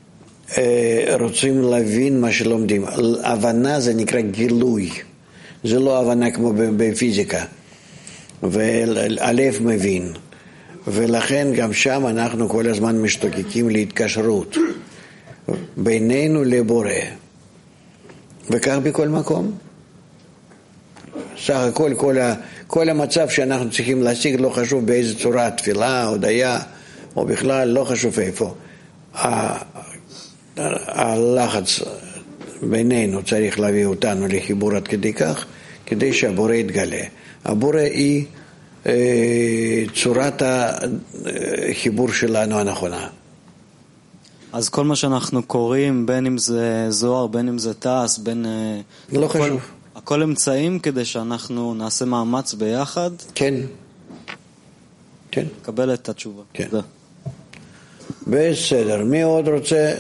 רוצים להבין מה שלומדים. הבנה זה נקרא גילוי, זה לא הבנה כמו בפיזיקה, והלב מבין, ולכן גם שם אנחנו כל הזמן משתוקקים להתקשרות בינינו לבורא, וכך בכל מקום. סך הכל כל המצב שאנחנו צריכים להשיג, לא חשוב באיזה צורה, תפילה, הודיה, או בכלל, לא חשוב איפה. הלחץ בינינו צריך להביא אותנו לחיבור עד כדי כך, כדי שהבורא יתגלה. הבורא היא צורת החיבור שלנו הנכונה. אז כל מה שאנחנו קוראים, בין אם זה זוהר, בין אם זה תעש, בין... לא חשוב. הכל אמצעים כדי שאנחנו נעשה מאמץ ביחד? כן. כן. קבל את התשובה. כן. בסדר. מי עוד רוצה?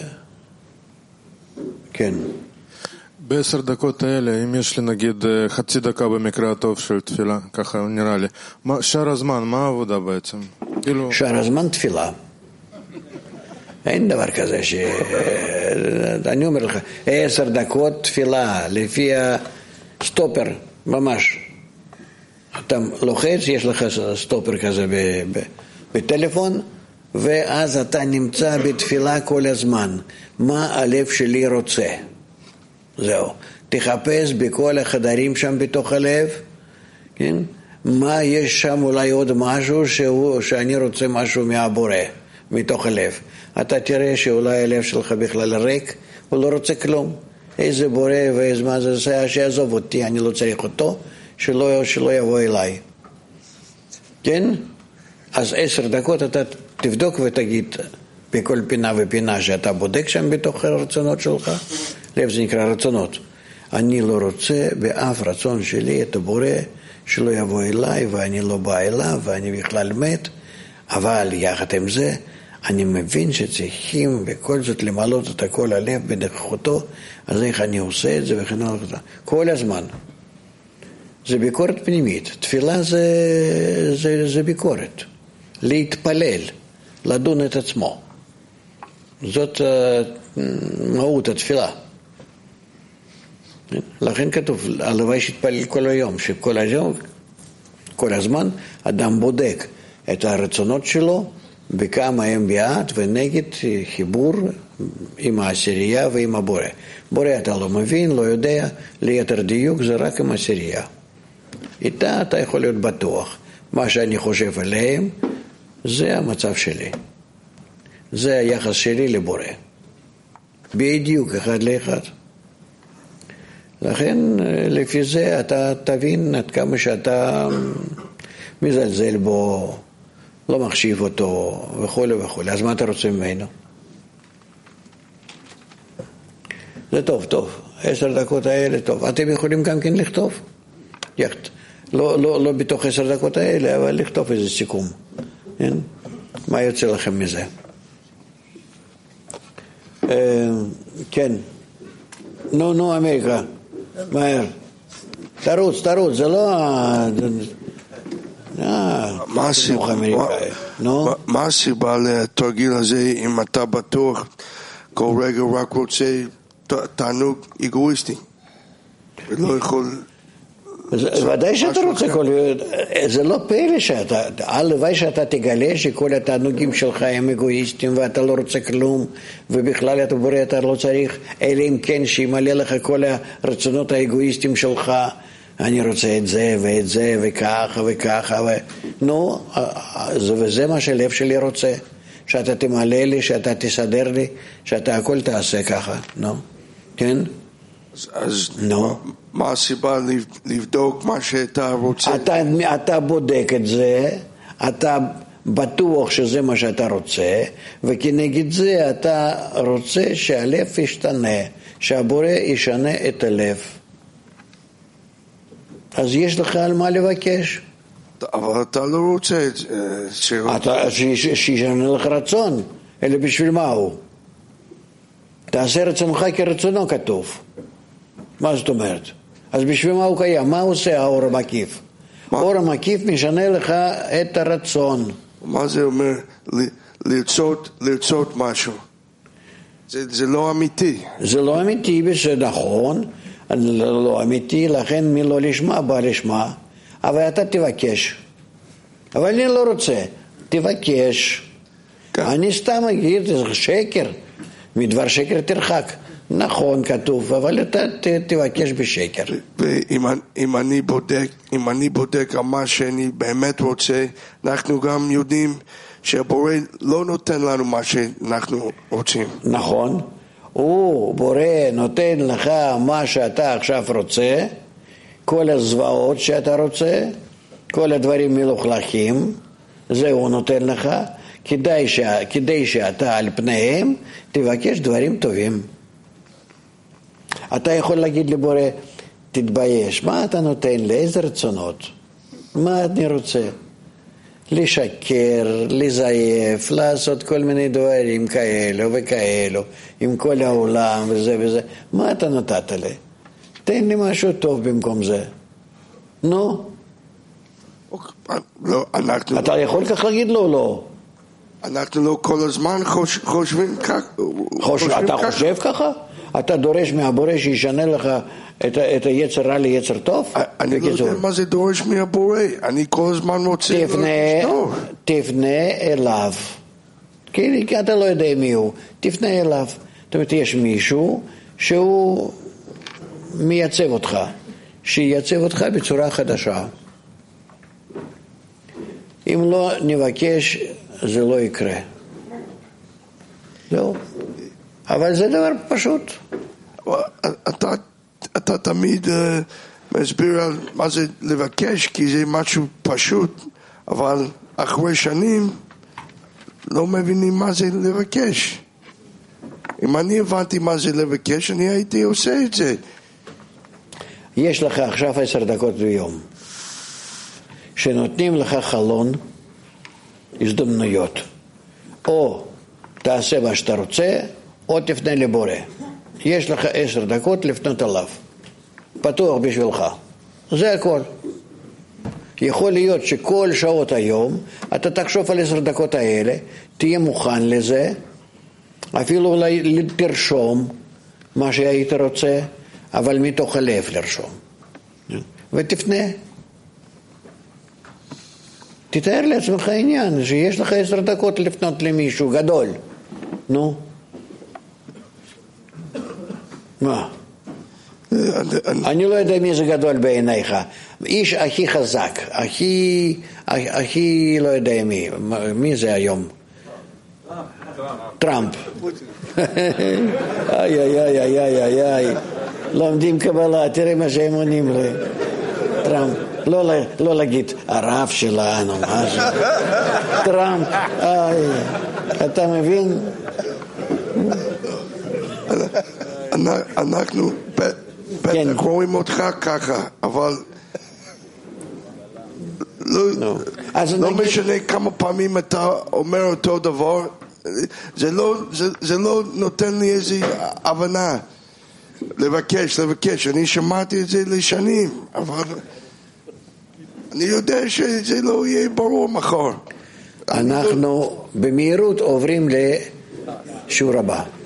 כן. ב10 דקות האלה, אם יש לי נגיד חצי דקה במקרה הטוב של תפילה, ככה נראה לי. שאר הזמן, מה העבודה בעצם? שאר הזמן תפילה. אין דבר כזה אני אומר לך, 10 דקות תפילה, לפי הסטופר, ממש. אתה לוחץ, יש לך סטופר כזה בטלפון, ואז אתה נמצא בתפילה כל הזמן. מה הלב שלי רוצה? זהו. תחפש בכל החדרים שם בתוך הלב, כן? מה יש שם אולי עוד משהו שאני רוצה משהו מהבורא, מתוך הלב. אתה תראה שאולי הלב שלך בכלל ריק, הוא לא רוצה כלום. איזה בורא ואיזה מה זה, שיעזוב אותי, אני לא צריך אותו, שלא יבוא אליי. כן? אז 10 דקות אתה תבדוק ותגיד בכל פינה ופינה שאתה בודק שם בתוך הרצונות שלך. לב זה נקרא רצונות. אני לא רוצה באף רצון שלי את הבורא שלא יבוא אליי, ואני לא בא אליו, ואני בכלל מת. אבל יחד עם זה, אני מבין שצריכים בכל זאת למלות את הכל הלב בדרכותו, אז איך אני עושה את זה וכן הלאה. כל הזמן. זה ביקורת פנימית. תפילה זה ביקורת. להתפלל, לדון את עצמו. זאת מהות התפילה. לכן כתוב, הלוואי שיתפלל כל היום, שכל היום, כל הזמן, אדם בודק את הרצונות שלו, בכמה הם בעד ונגד חיבור עם העשירייה ועם הבורא. בורא אתה לא מבין, לא יודע, ליתר דיוק זה רק עם העשירייה. איתה אתה יכול להיות בטוח. מה שאני חושב עליהם, זה המצב שלי. זה היחס שלי לבורא. בדיוק אחד לאחד. לכן לפי זה אתה תבין עד כמה שאתה מזלזל בו, לא מחשיב אותו וכו' וכו'. אז מה אתה רוצה ממנו? זה טוב, טוב. 10 דקות האלה טוב. אתם יכולים גם כן לכתוב. לא בתוך 10 דקות האלה, אבל לכתוב איזה סיכום. כן? מה יוצא לכם מזה? כן. נו, אמריקה. מהר. תרוץ, זה לא... מה הסיבה לתרגיל הזה אם אתה בטוח כל רגע רק רוצה תענוג אגואיסטי ולא יכול... ודאי שאתה רוצה כל... זה לא פלא שאתה... הלוואי שאתה תגלה שכל התענוגים שלך הם אגואיסטים ואתה לא רוצה כלום ובכלל אתה בורא אתה לא צריך, אלא אם כן שימלא לך כל הרצונות האגואיסטים שלך. אני רוצה את זה ואת זה וככה וככה נו, וזה מה שהלב שלי רוצה, שאתה תמלא לי, שאתה תסדר לי, שאתה הכל תעשה ככה, נו, כן? אז מה הסיבה לבדוק מה שאתה רוצה? אתה בודק את זה, אתה בטוח שזה מה שאתה רוצה, וכנגד זה אתה רוצה שהלב ישתנה, שהבורא ישנה את הלב. אז יש לך על מה לבקש. אבל אתה לא רוצה את זה. שישנה לך רצון, אלא בשביל מה הוא? תעשה רצונך כרצונו כתוב. מה זאת אומרת? אז בשביל מה הוא קיים? מה עושה האור המקיף? האור המקיף משנה לך את הרצון. מה זה אומר? לרצות משהו. זה לא אמיתי. זה לא אמיתי, זה נכון. לא אמיתי, לכן מי לא לשמה בא לשמה, אבל אתה תבקש. אבל אני לא רוצה, תבקש. אני סתם אגיד, זה שקר, מדבר שקר תרחק. נכון כתוב, אבל אתה תבקש בשקר. ואם אני בודק על מה שאני באמת רוצה, אנחנו גם יודעים שהבורא לא נותן לנו מה שאנחנו רוצים. נכון. הוא בורא נותן לך מה שאתה עכשיו רוצה, כל הזוועות שאתה רוצה, כל הדברים מלוכלכים, זה הוא נותן לך, כדי שאתה על פניהם תבקש דברים טובים. אתה יכול להגיד לבורא, תתבייש, מה אתה נותן לי, איזה רצונות? מה אני רוצה? לשקר, לזייף, לעשות כל מיני דברים כאלו וכאלו, עם כל העולם וזה וזה. מה אתה נתת לי? תן לי משהו טוב במקום זה. נו? אתה יכול כך להגיד לו או לא? אנחנו לא כל הזמן חושבים כך. אתה חושב ככה? אתה דורש מהבורא שישנה לך את היצר רע ליצר טוב? אני לא יודע מה זה דורש מהבורא, אני כל הזמן רוצה תפנה אליו, כי אתה לא יודע מי הוא, תפנה אליו. זאת אומרת, יש מישהו שהוא מייצב אותך, שייצב אותך בצורה חדשה. אם לא נבקש, זה לא יקרה. לא. אבל זה דבר פשוט. אתה תמיד מסביר על מה זה לבקש, כי זה משהו פשוט, אבל אחרי שנים לא מבינים מה זה לבקש. אם אני הבנתי מה זה לבקש, אני הייתי עושה את זה. יש לך עכשיו 10 דקות ביום, שנותנים לך חלון הזדמנויות. או תעשה מה שאתה רוצה, או תפנה לבורא. יש לך 10 דקות לפנות עליו. פתוח בשבילך. זה הכל. יכול להיות שכל שעות היום אתה תחשוב על 10 דקות האלה, תהיה מוכן לזה, אפילו תרשום מה שהיית רוצה, אבל מתוך הלב לרשום. ותפנה. תתאר לעצמך עניין שיש לך 10 דקות לפנות למישהו גדול. נו. מה? אני לא יודע מי זה גדול בעיניך. איש הכי חזק, הכי לא יודע מי זה היום? טראמפ. איי, לומדים קבלה, תראה מה שהם עונים לי. טראמפ. לא להגיד, הרב שלנו, משהו. טראמפ, אתה מבין? אנחנו בטח רואים אותך ככה, אבל לא משנה כמה פעמים אתה אומר אותו דבר, זה לא נותן לי איזו הבנה. לבקש, אני שמעתי את זה לשנים, אבל אני יודע שזה לא יהיה ברור מחר. אנחנו במהירות עוברים לשיעור הבא.